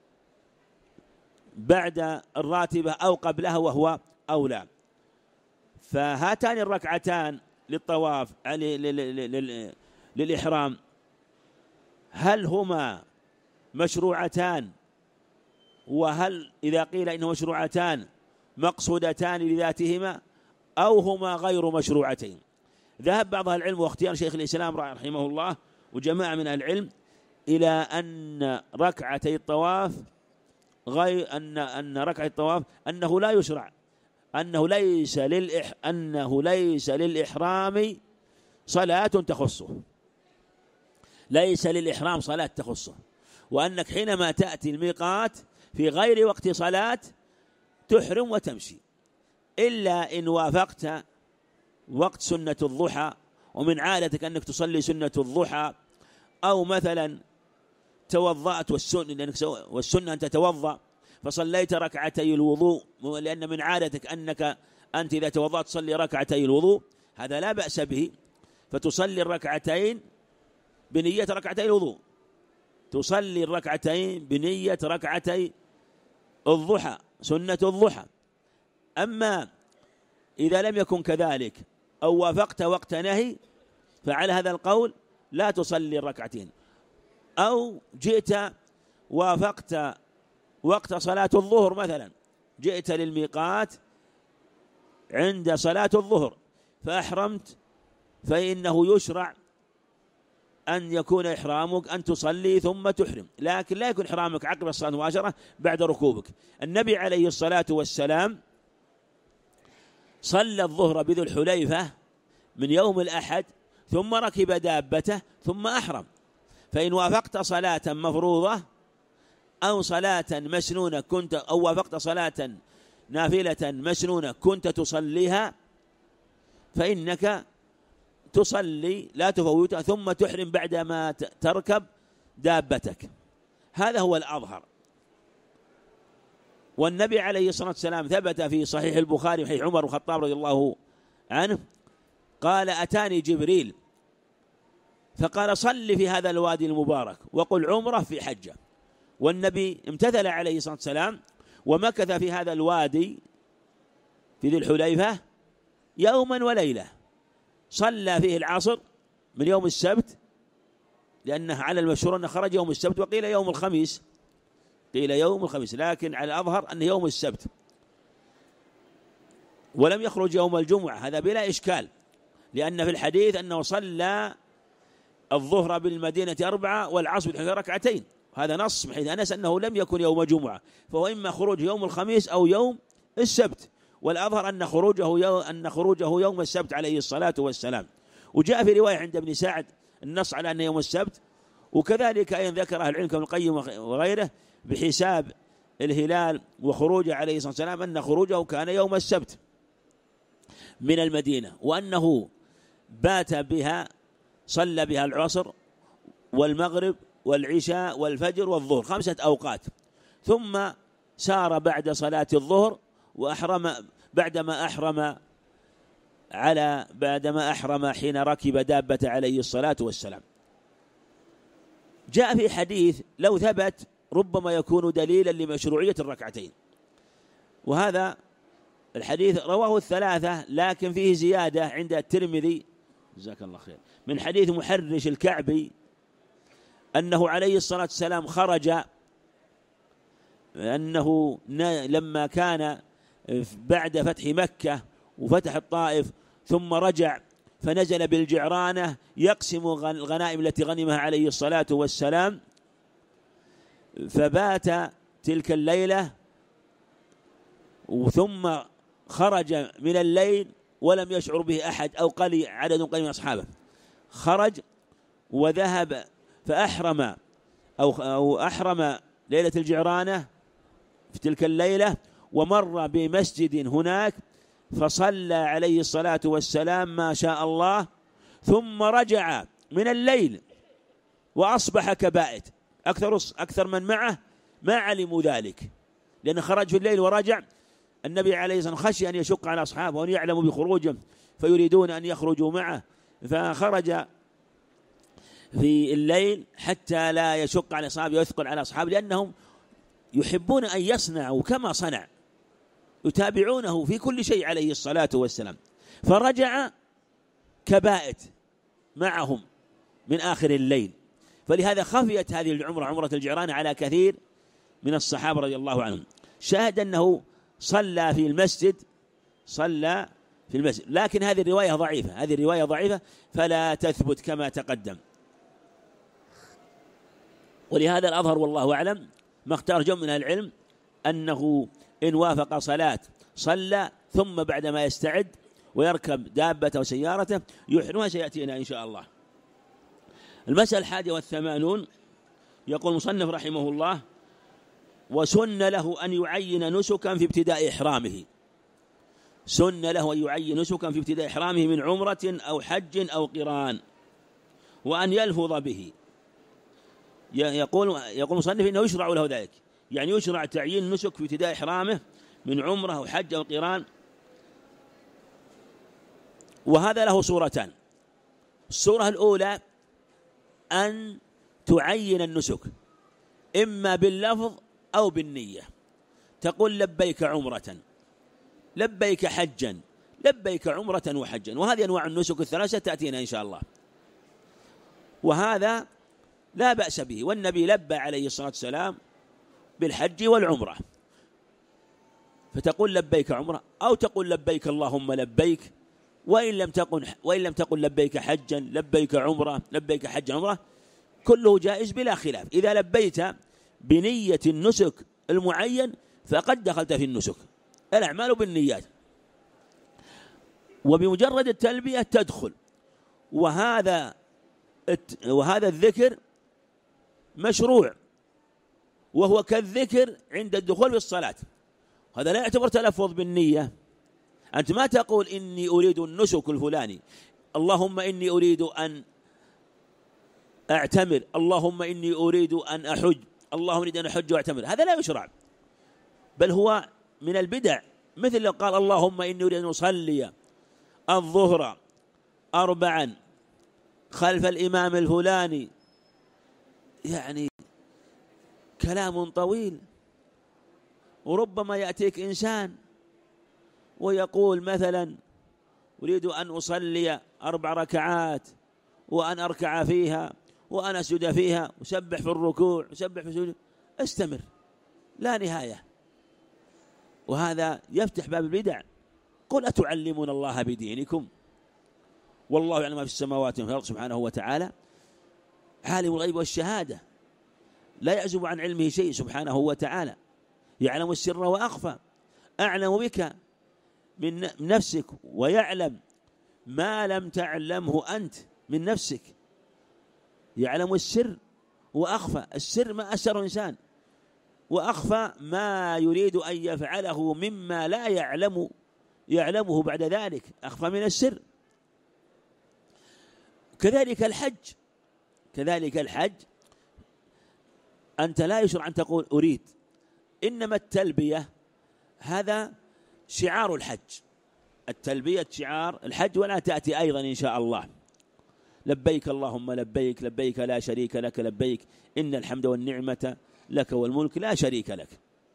بعد الراتبة أو قبلها وهو أولى. فهاتان الركعتان للطواف للإحرام هل هما مشروعتان؟ وهل إذا قيل إنه مشروعتان مقصودتان لذاتهما أو هما غير مشروعتين؟ ذهب بعض أهل العلم واختيار شيخ الإسلام رحمه الله وجماعة من أهل العلم إلى أن ركعتي الطواف غير أن ركعة الطواف أنه لا يشرع، أنه ليس للإحرام صلاة تخصه، ليس للإحرام صلاة تخصه، وأنك حينما تأتي الميقات في غير وقت صلاة تحرم وتمشي، إلا إن وافقت وقت سنة الضحى ومن عادتك أنك تصلي سنة الضحى، أو مثلا توضأت والسنة أن تتوضأ فصليت ركعتي الوضوء، لأن من عادتك أنك أنت إذا توضأت تصلي ركعتي الوضوء، هذا لا بأس به، فتصلي الركعتين بنية ركعتي الوضوء، تصلي الركعتين بنية ركعتي الضحى سنة الضحى. أما إذا لم يكن كذلك أو وافقت وقت نهي فعلى هذا القول لا تصلي الركعتين، أو جئت وافقت وقت صلاة الظهر مثلا، جئت للميقات عند صلاة الظهر فأحرمت، فإنه يشرع أن يكون إحرامك أن تصلي ثم تحرم، لكن لا يكون إحرامك عقب الصلاة مباشرة بعد ركوبك. النبي عليه الصلاة والسلام صلى الظهر بذي الحليفة من يوم الأحد ثم ركب دابته ثم أحرم، فإن وافقت صلاة مفروضة أو صلاة مسنونة أو وافقت صلاة نافلة مسنونة كنت تصليها فإنك تصلي لا تفوتها ثم تحرم بعدما تركب دابتك، هذا هو الأظهر. والنبي عليه الصلاة والسلام ثبت في صحيح البخاري وصحيح عمر الخطاب رضي الله عنه قال أتاني جبريل فقال صل في هذا الوادي المبارك وقل عمره في حجة، والنبي امتثل عليه الصلاة والسلام ومكث في هذا الوادي في ذي الحليفة يوما وليلة، صلى فيه العصر من يوم السبت، لأنه على المشهور أنه خرج يوم السبت، وقيل يوم الخميس، قيل يوم الخميس، لكن على الأظهر أنه يوم السبت، ولم يخرج يوم الجمعة، هذا بلا إشكال، لأن في الحديث أنه صلى الظهر بالمدينة 4 والعصر بالحجة ركعتين، هذا نص من حيث أنس أنه لم يكن يوم جمعة، فهو إما خروج يوم الخميس أو يوم السبت، والأظهر أن خروجه يوم السبت عليه الصلاة والسلام. وجاء في رواية عند ابن سعد النص على أنه يوم السبت، وكذلك أيضا ذكر أهل العلم كابن القيم وغيره بحساب الهلال وخروجه عليه الصلاة والسلام أن خروجه كان يوم السبت من المدينة، وأنه بات بها صلى بها العصر والمغرب والعشاء والفجر والظهر 5 أوقات، ثم سار بعد صلاة الظهر وأحرم بعدما أحرم حين ركب دابة عليه الصلاة والسلام. جاء في حديث لو ثبت ربما يكون دليلا لمشروعية الركعتين، وهذا الحديث رواه الثلاثة لكن فيه زيادة عند الترمذي جزاك الله خير من حديث محرش الكعبي أنه عليه الصلاة والسلام خرج، أنه لما كان بعد فتح مكة وفتح الطائف ثم رجع فنزل بالجعرانة يقسم الغنائم التي غنمها عليه الصلاة والسلام، فبات تلك الليلة ثم خرج من الليل ولم يشعر به أحد أو عدد قليل من أصحابه، خرج وذهب فأحرم أو أحرم ليلة الجعرانة في تلك الليلة، ومر بمسجد هناك فصلى عليه الصلاة والسلام ما شاء الله، ثم رجع من الليل وأصبح كبائت، أكثر من معه ما علموا ذلك، لأنه خرج في الليل ورجع. النبي عليه الصلاة والسلام خشي أن يشق على أصحابه وأن يعلموا بخروجهم فيريدون أن يخرجوا معه، فخرج في الليل حتى لا يشق على أصحابه ويثقل على أصحابه، لأنهم يحبون أن يصنعوا كما صنع، يتابعونه في كل شيء عليه الصلاة والسلام، فرجع كبائت معهم من آخر الليل، فلهذا خفيت هذه العمرة عمرة الجعران على كثير من الصحابة رضي الله عنهم. شاهد أنه صلى في المسجد، لكن هذه الرواية ضعيفة فلا تثبت كما تقدم، ولهذا الأظهر والله أعلم ما اختار جمع من العلم أنه إن وافق صلاة صلى، ثم بعدما يستعد ويركب دابته وسيارته يحرمها، سيأتينا إن شاء الله. المسألة 81 يقول المصنف رحمه الله: وسن له أن يعين نسكا في ابتداء إحرامه. سن له أن يعين نسكا في ابتداء إحرامه من عمرة أو حج أو قران، وأن يلفظ به. يقول المصنف إنه يشرع له ذلك، يعني يشرع تعيين نسك في ابتداء إحرامه من عمرة أو حج أو قران. وهذا له صورتان: الصورة الأولى أن تعين النسك إما باللفظ أو بالنية، تقول لبيك عمرة، لبيك حجا، لبيك عمرة وحجا، وهذه أنواع النسك الثلاثة تأتينا إن شاء الله، وهذا لا بأس به. والنبي لبى عليه الصلاة والسلام بالحج والعمرة، فتقول لبيك عمرة أو تقول لبيك اللهم لبيك، وإن لم تقل لبيك حجا، لبيك عمرة، لبيك حج عمرة، كله جائز بلا خلاف. إذا لبيت بنية النسك المعين فقد دخلت في النسك، الأعمال بالنيات، وبمجرد التلبية تدخل. وهذا الذكر مشروع، وهو كالذكر عند الدخول في الصلاة. هذا لا يعتبر تلفظ بالنية. أنت ما تقول إني أريد النسك الفلاني، اللهم إني أريد أن أعتمر، اللهم إني أريد أن أحج، اللهم أريد أن أحج وأعتمر، هذا لا يشرع، بل هو من البدع. مثل لو قال اللهم إني أريد أن أصلي الظهر 4 خلف الإمام الفلاني، يعني كلام طويل. وربما يأتيك إنسان ويقول مثلا أريد أن أصلي 4 ركعات وأن أركع فيها وأن أسجد فيها، وسبح في الركوع وسبح في السجود، استمر لا نهاية، وهذا يفتح باب البدع. قل أتعلمون الله بدينكم والله يعلم ما في السماوات وما في الأرض سبحانه وتعالى، عالم الغيب والشهادة، لا يعزب عن علمه شيء سبحانه وتعالى، يعلم السر وأخفى، أعلم بك من نفسك ويعلم ما لم تعلمه أنت من نفسك، يعلم السر وأخفى. السر ما أسر إنسان، وأخفى ما يريد أن يفعله مما لا يعلمه بعد ذلك، أخفى من السر. كذلك الحج أنت لا يشرع أن تقول أريد، إنما التلبية هذا شعار الحج، التلبية شعار الحج، ولا تأتي أيضا إن شاء الله لبيك اللهم لبيك، لبيك لا شريك لك لبيك، إن الحمد والنعمة لك والملك لا شريك لك.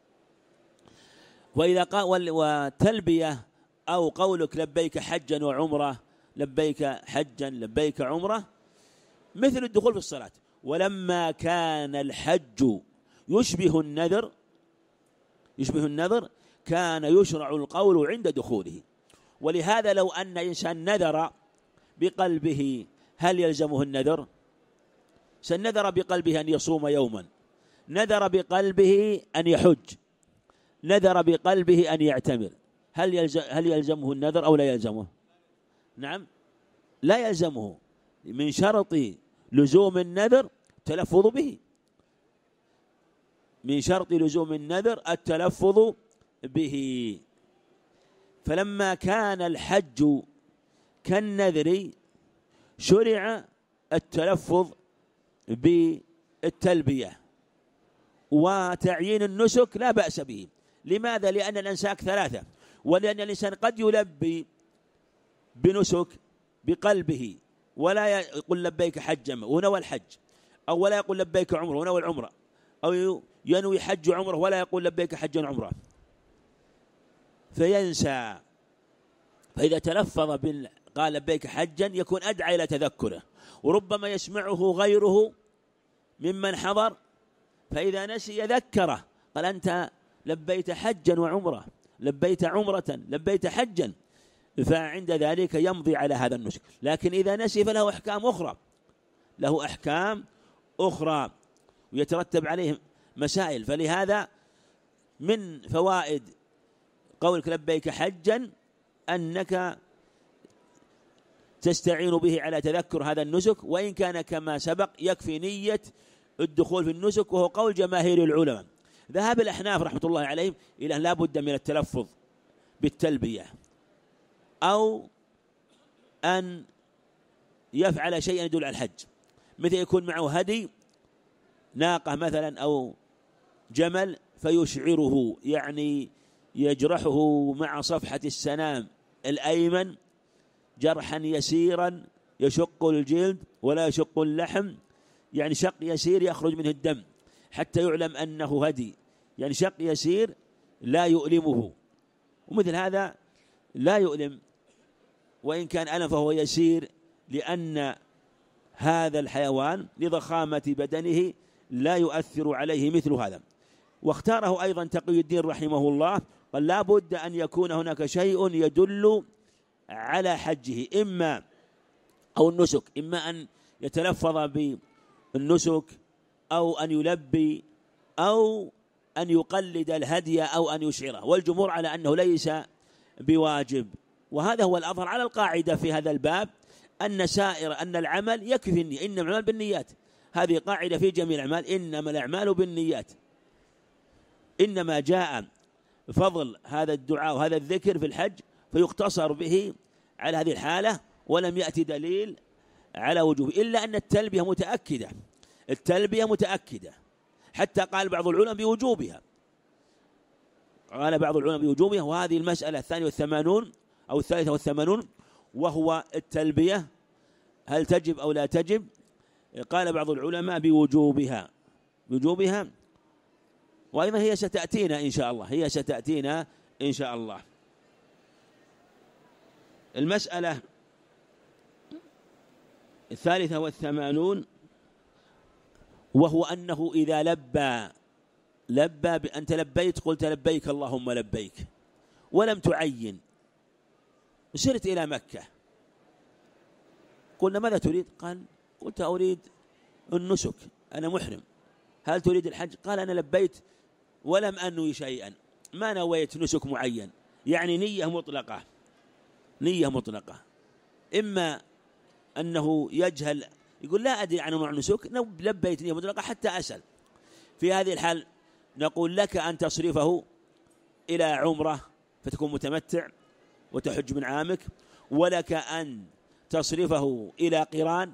وإذا قال وتلبية أو قولك لبيك حجا وعمرة، لبيك حجا لبيك عمرة، مثل الدخول في الصلاة. ولما كان الحج يشبه النذر كان يشرع القول عند دخوله. ولهذا لو أن إنسان نذر بقلبه هل يلزمه النذر؟ سنذر بقلبه أن يصوم يوما، نذر بقلبه أن يحج، نذر بقلبه أن يعتمر، هل يلزمه النذر أو لا يلزمه؟ نعم لا يلزمه. من شرط لزوم النذر التلفظ به، من شرط لزوم النذر التلفظ به. فلما كان الحج كالنذر شرع التلفظ بالتلبية، وتعيين النسك لا بأس به. لماذا؟ لأن الأنساك 3، ولأن الإنسان قد يلبي بنسك بقلبه ولا يقول لبيك حجا ونوى الحج، أو ولا يقول لبيك عمره ونوى العمرة، أو ينوي حج عمره ولا يقول لبيك حجا عمره، فينسى. فإذا تلفظ قال لبيك حجا يكون أدعى إلى تذكره، وربما يسمعه غيره ممن حضر، فإذا نسي ذكره، قال أنت لبيت حجا وعمرة، لبيت عمرة، لبيت حجا، فعند ذلك يمضي على هذا النسك. لكن إذا نسي فله أحكام أخرى، له أحكام أخرى ويترتب عليه مسائل. فلهذا من فوائد قولك لبيك حجا أنك تستعين به على تذكر هذا النسك، وإن كان كما سبق يكفي نية الدخول في النسك، وهو قول جماهير العلماء. ذهب الأحناف رحمة الله عليهم إلى أن لا بد من التلفظ بالتلبية، أو أن يفعل شيئا يدل على الحج، مثل يكون معه هدي ناقة مثلا أو جمل فيشعره، يعني يجرحه مع صفحة السنام الأيمن جرحا يسيرا يشق الجلد ولا يشق اللحم، يعني شق يسير يخرج منه الدم حتى يعلم أنه هدي، يعني شق يسير لا يؤلمه، ومثل هذا لا يؤلم، وإن كان ألم فهو يسير، لأن هذا الحيوان لضخامة بدنه لا يؤثر عليه مثل هذا. واختاره أيضا تقي الدين رحمه الله، قال لا بد أن يكون هناك شيء يدل على حجه، إما أو النسك، إما أن يتلفظ بالنسك أو أن يلبي أو أن يقلد الهدي أو أن يشعره، والجمهور على أنه ليس بواجب. وهذا هو الأظهر على القاعدة في هذا الباب، أن العمل يكفي النية، إنما الأعمال بالنيات، هذه قاعدة في جميع الأعمال، إنما الأعمال بالنيات. إنما جاء فضل هذا الدعاء وهذا الذكر في الحج فيقتصر به على هذه الحالة، ولم يأتي دليل على وجوبه، إلا أن التلبية متأكدة، حتى قال بعض العلماء بوجوبها، وهذه المسألة 82 أو 83، وهو التلبية هل تجب أو لا تجب. قال بعض العلماء بوجوبها، وأيضا هي ستأتينا إن شاء الله. المسألة 83، وهو أنه إذا لبى أنت لبيت، قلت لبيك اللهم لبيك، ولم تعين، سرت إلى مكة، قلنا ماذا تريد؟ قلت أريد النسك، أنا محرم. هل تريد الحج؟ قال أنا لبيت ولم أنوي شيئا، ما نويت نسك معين، يعني نية مطلقة. إما أنه يجهل يقول لا أدري عن نوع النسك، لبيت نية مطلقة حتى أسأل. في هذه الحال نقول لك أن تصرفه إلى عمرة فتكون متمتع وتحج من عامك، ولك أن تصرفه إلى قران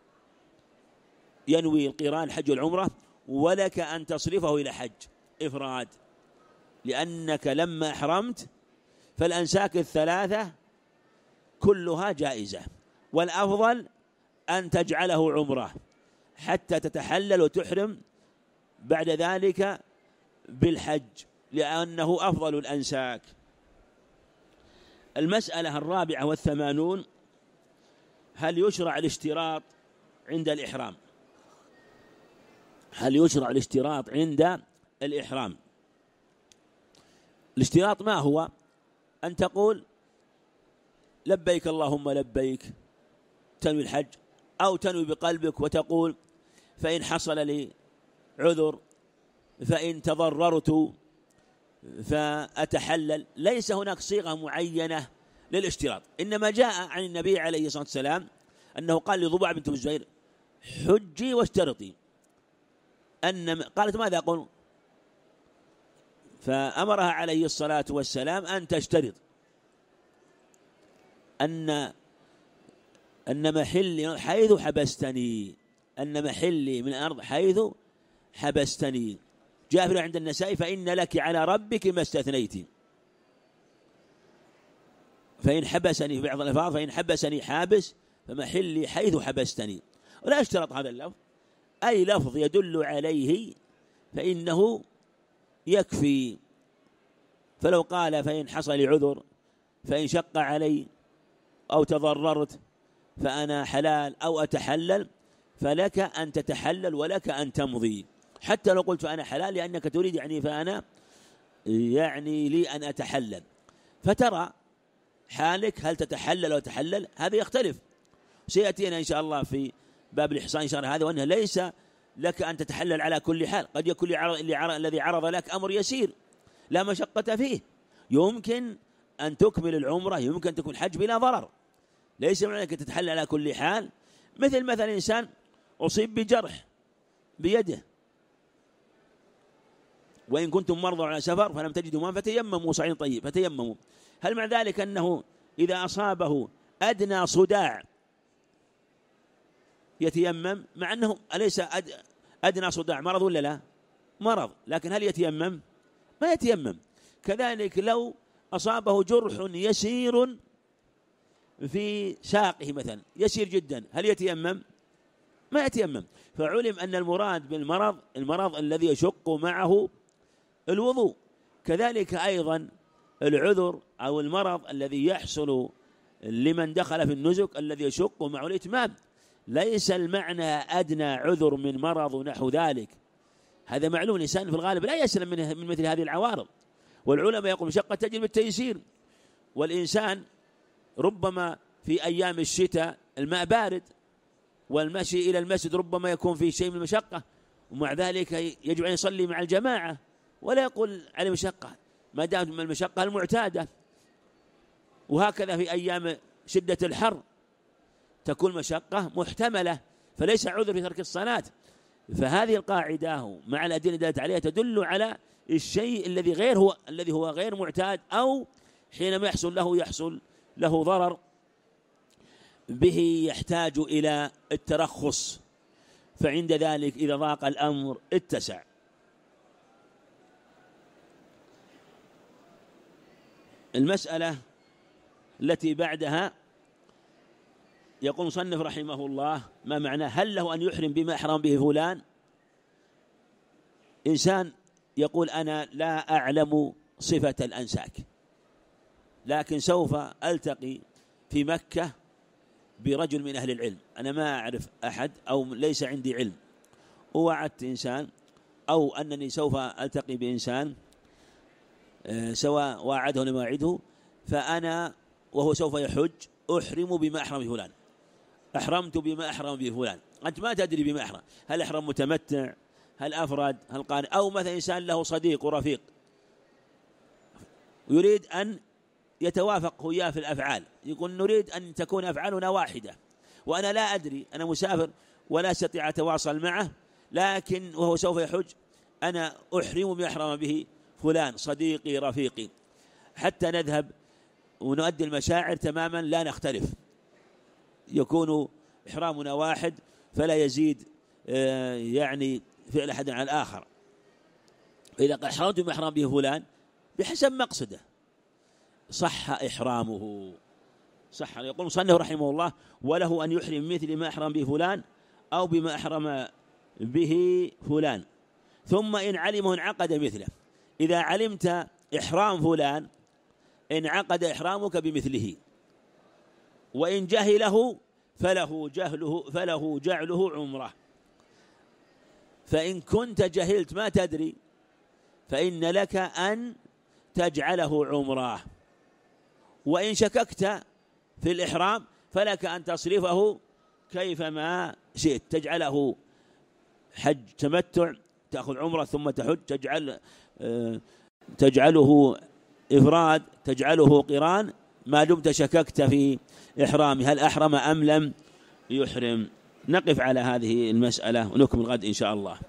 ينوي القران حج العمرة، ولك أن تصرفه إلى حج إفراد، لأنك لما أحرمت فالأنساك الثلاثة كلها جائزة، والأفضل أن تجعله عمرة حتى تتحلل وتحرم بعد ذلك بالحج، لأنه أفضل الأنساك. المسألة 84، هل يشرع الاشتراط عند الإحرام؟ الاشتراط ما هو؟ أن تقول لبيك اللهم لبيك، تنوي الحج، أو تنوي بقلبك وتقول فإن حصل لي عذر، فإن تضررت فأتحلل. ليس هناك صيغة معينة للاشتراط، إنما جاء عن النبي عليه الصلاة والسلام أنه قال لضبع بنت الزبير حجي واشترطي، قالت ماذا أقول؟ فأمرها عليه الصلاة والسلام أن تشترط أن محلي حيث حبستني، أن محلي من الأرض حيث حبستني. جاء عند النسائي فإن لك على ربك ما استثنيت، فإن حبسني، في بعض الألفاظ فإن حبسني حابس فمحلي حيث حبستني. ولا اشترط هذا اللفظ، أي لفظ يدل عليه فإنه يكفي. فلو قال فإن حصل عذر، فإن شق علي، أو تضررت فأنا حلال أو أتحلل، فلك أن تتحلل ولك أن تمضي، حتى لو قلت فأنا حلال لأنك تريد يعني فأنا يعني لي أن أتحلل، فترى حالك هل تتحلل أو تحلل، هذا يختلف. سيأتينا إن شاء الله في باب الإحصان إن شاء الله هذا، وأنه ليس لك أن تتحلل على كل حال، قد يكون الذي عرض لك أمر يسير لا مشقة فيه، يمكن أن تكمل العمرة، يمكن أن تكون حج بلا ضرر، ليس معنى أنك تتحلل على كل حال. مثل إنسان أصيب بجرح بيده وإن كنتم مرضى على سفر فلم تجدوا ماء فتيمموا صعيدا طيب، فتيمموا. هل مع ذلك أنه إذا أصابه أدنى صداع يتيمم؟ مع أنه أليس أدنى صداع مرض ولا لا؟ مرض، لكن هل يتيمم؟ ما يتيمم. كذلك لو أصابه جرح يسير في ساقه مثلا، يسير جدا، هل يتيمم؟ ما يتيمم. فعلم أن المراد بالمرض المرض الذي يشق معه الوضوء. كذلك أيضا العذر أو المرض الذي يحصل لمن دخل في النسك الذي يشق معه الإتمام، ليس المعنى أدنى عذر من مرض ونحو ذلك، هذا معلوم. الإنسان في الغالب لا يسلم من مثل هذه العوارض، والعلماء يقول مشقة تجلب التيسير. والإنسان ربما في أيام الشتاء الماء بارد والمشي إلى المسجد ربما يكون فيه شيء من المشقة، ومع ذلك يجب أن يصلي مع الجماعة ولا يقول على مشقة ما دامت من المشقة المعتادة. وهكذا في أيام شدة الحر تكون مشقة محتملة، فليس عذر في ترك الصلاة. فهذه القاعدة مع الأدلة التي عليها تدل على الشيء الذي هو غير معتاد، أو حينما يحصل له ضرر به يحتاج إلى الترخص، فعند ذلك إذا ضاق الأمر اتسع. المسألة التي بعدها يقول مصنف رحمه الله ما معناه هل له أن يحرم بما أحرم به فلان؟ إنسان يقول أنا لا أعلم صفة الأنساك، لكن سوف ألتقي في مكة برجل من أهل العلم، أنا ما أعرف أحد أو ليس عندي علم، ووعدت إنسان أو أنني سوف ألتقي بإنسان سواء واعده لما وعده، فأنا وهو سوف يحج أحرم بما أحرم به فلان، أحرمت بما أحرم به فلان. أنت ما تدري بما أحرم، هل أحرم متمتع، هل أفرد، هل قارن، أو مثلا إنسان له صديق ورفيق ويريد أن يتوافق وياه في الأفعال، يقول نريد أن تكون أفعالنا واحدة وأنا لا أدري، أنا مسافر ولا أستطيع أتواصل معه، لكن وهو سوف يحج أنا أحرم بما أحرم به فلان صديقي رفيقي، حتى نذهب ونؤدي المشاعر تماما لا نختلف، يكون إحرامنا واحد فلا يزيد يعني فعل أحد على الآخر. فإذا قال أحرمت بما أحرم به فلان بحسب مقصده صح إحرامه، صح. يقول مصنف رحمه الله وله أن يحرم مثل ما أحرم به فلان أو بما أحرم به فلان، ثم إن علمه انعقد مثله. إذا علمت إحرام فلان انعقد إحرامك بمثله، وإن جهله فله جعله عمره. فإن كنت جهلت ما تدري فإن لك أن تجعله عمره، وإن شككت في الإحرام فلك أن تصرفه كيفما شئت، تجعله حج تمتع تأخذ عمره ثم تحج، تجعله إفراد، تجعله قران، ما دمت شككت في إحرامه هل أحرم أم لم يحرم. نقف على هذه المسألة ونكمل غد إن شاء الله.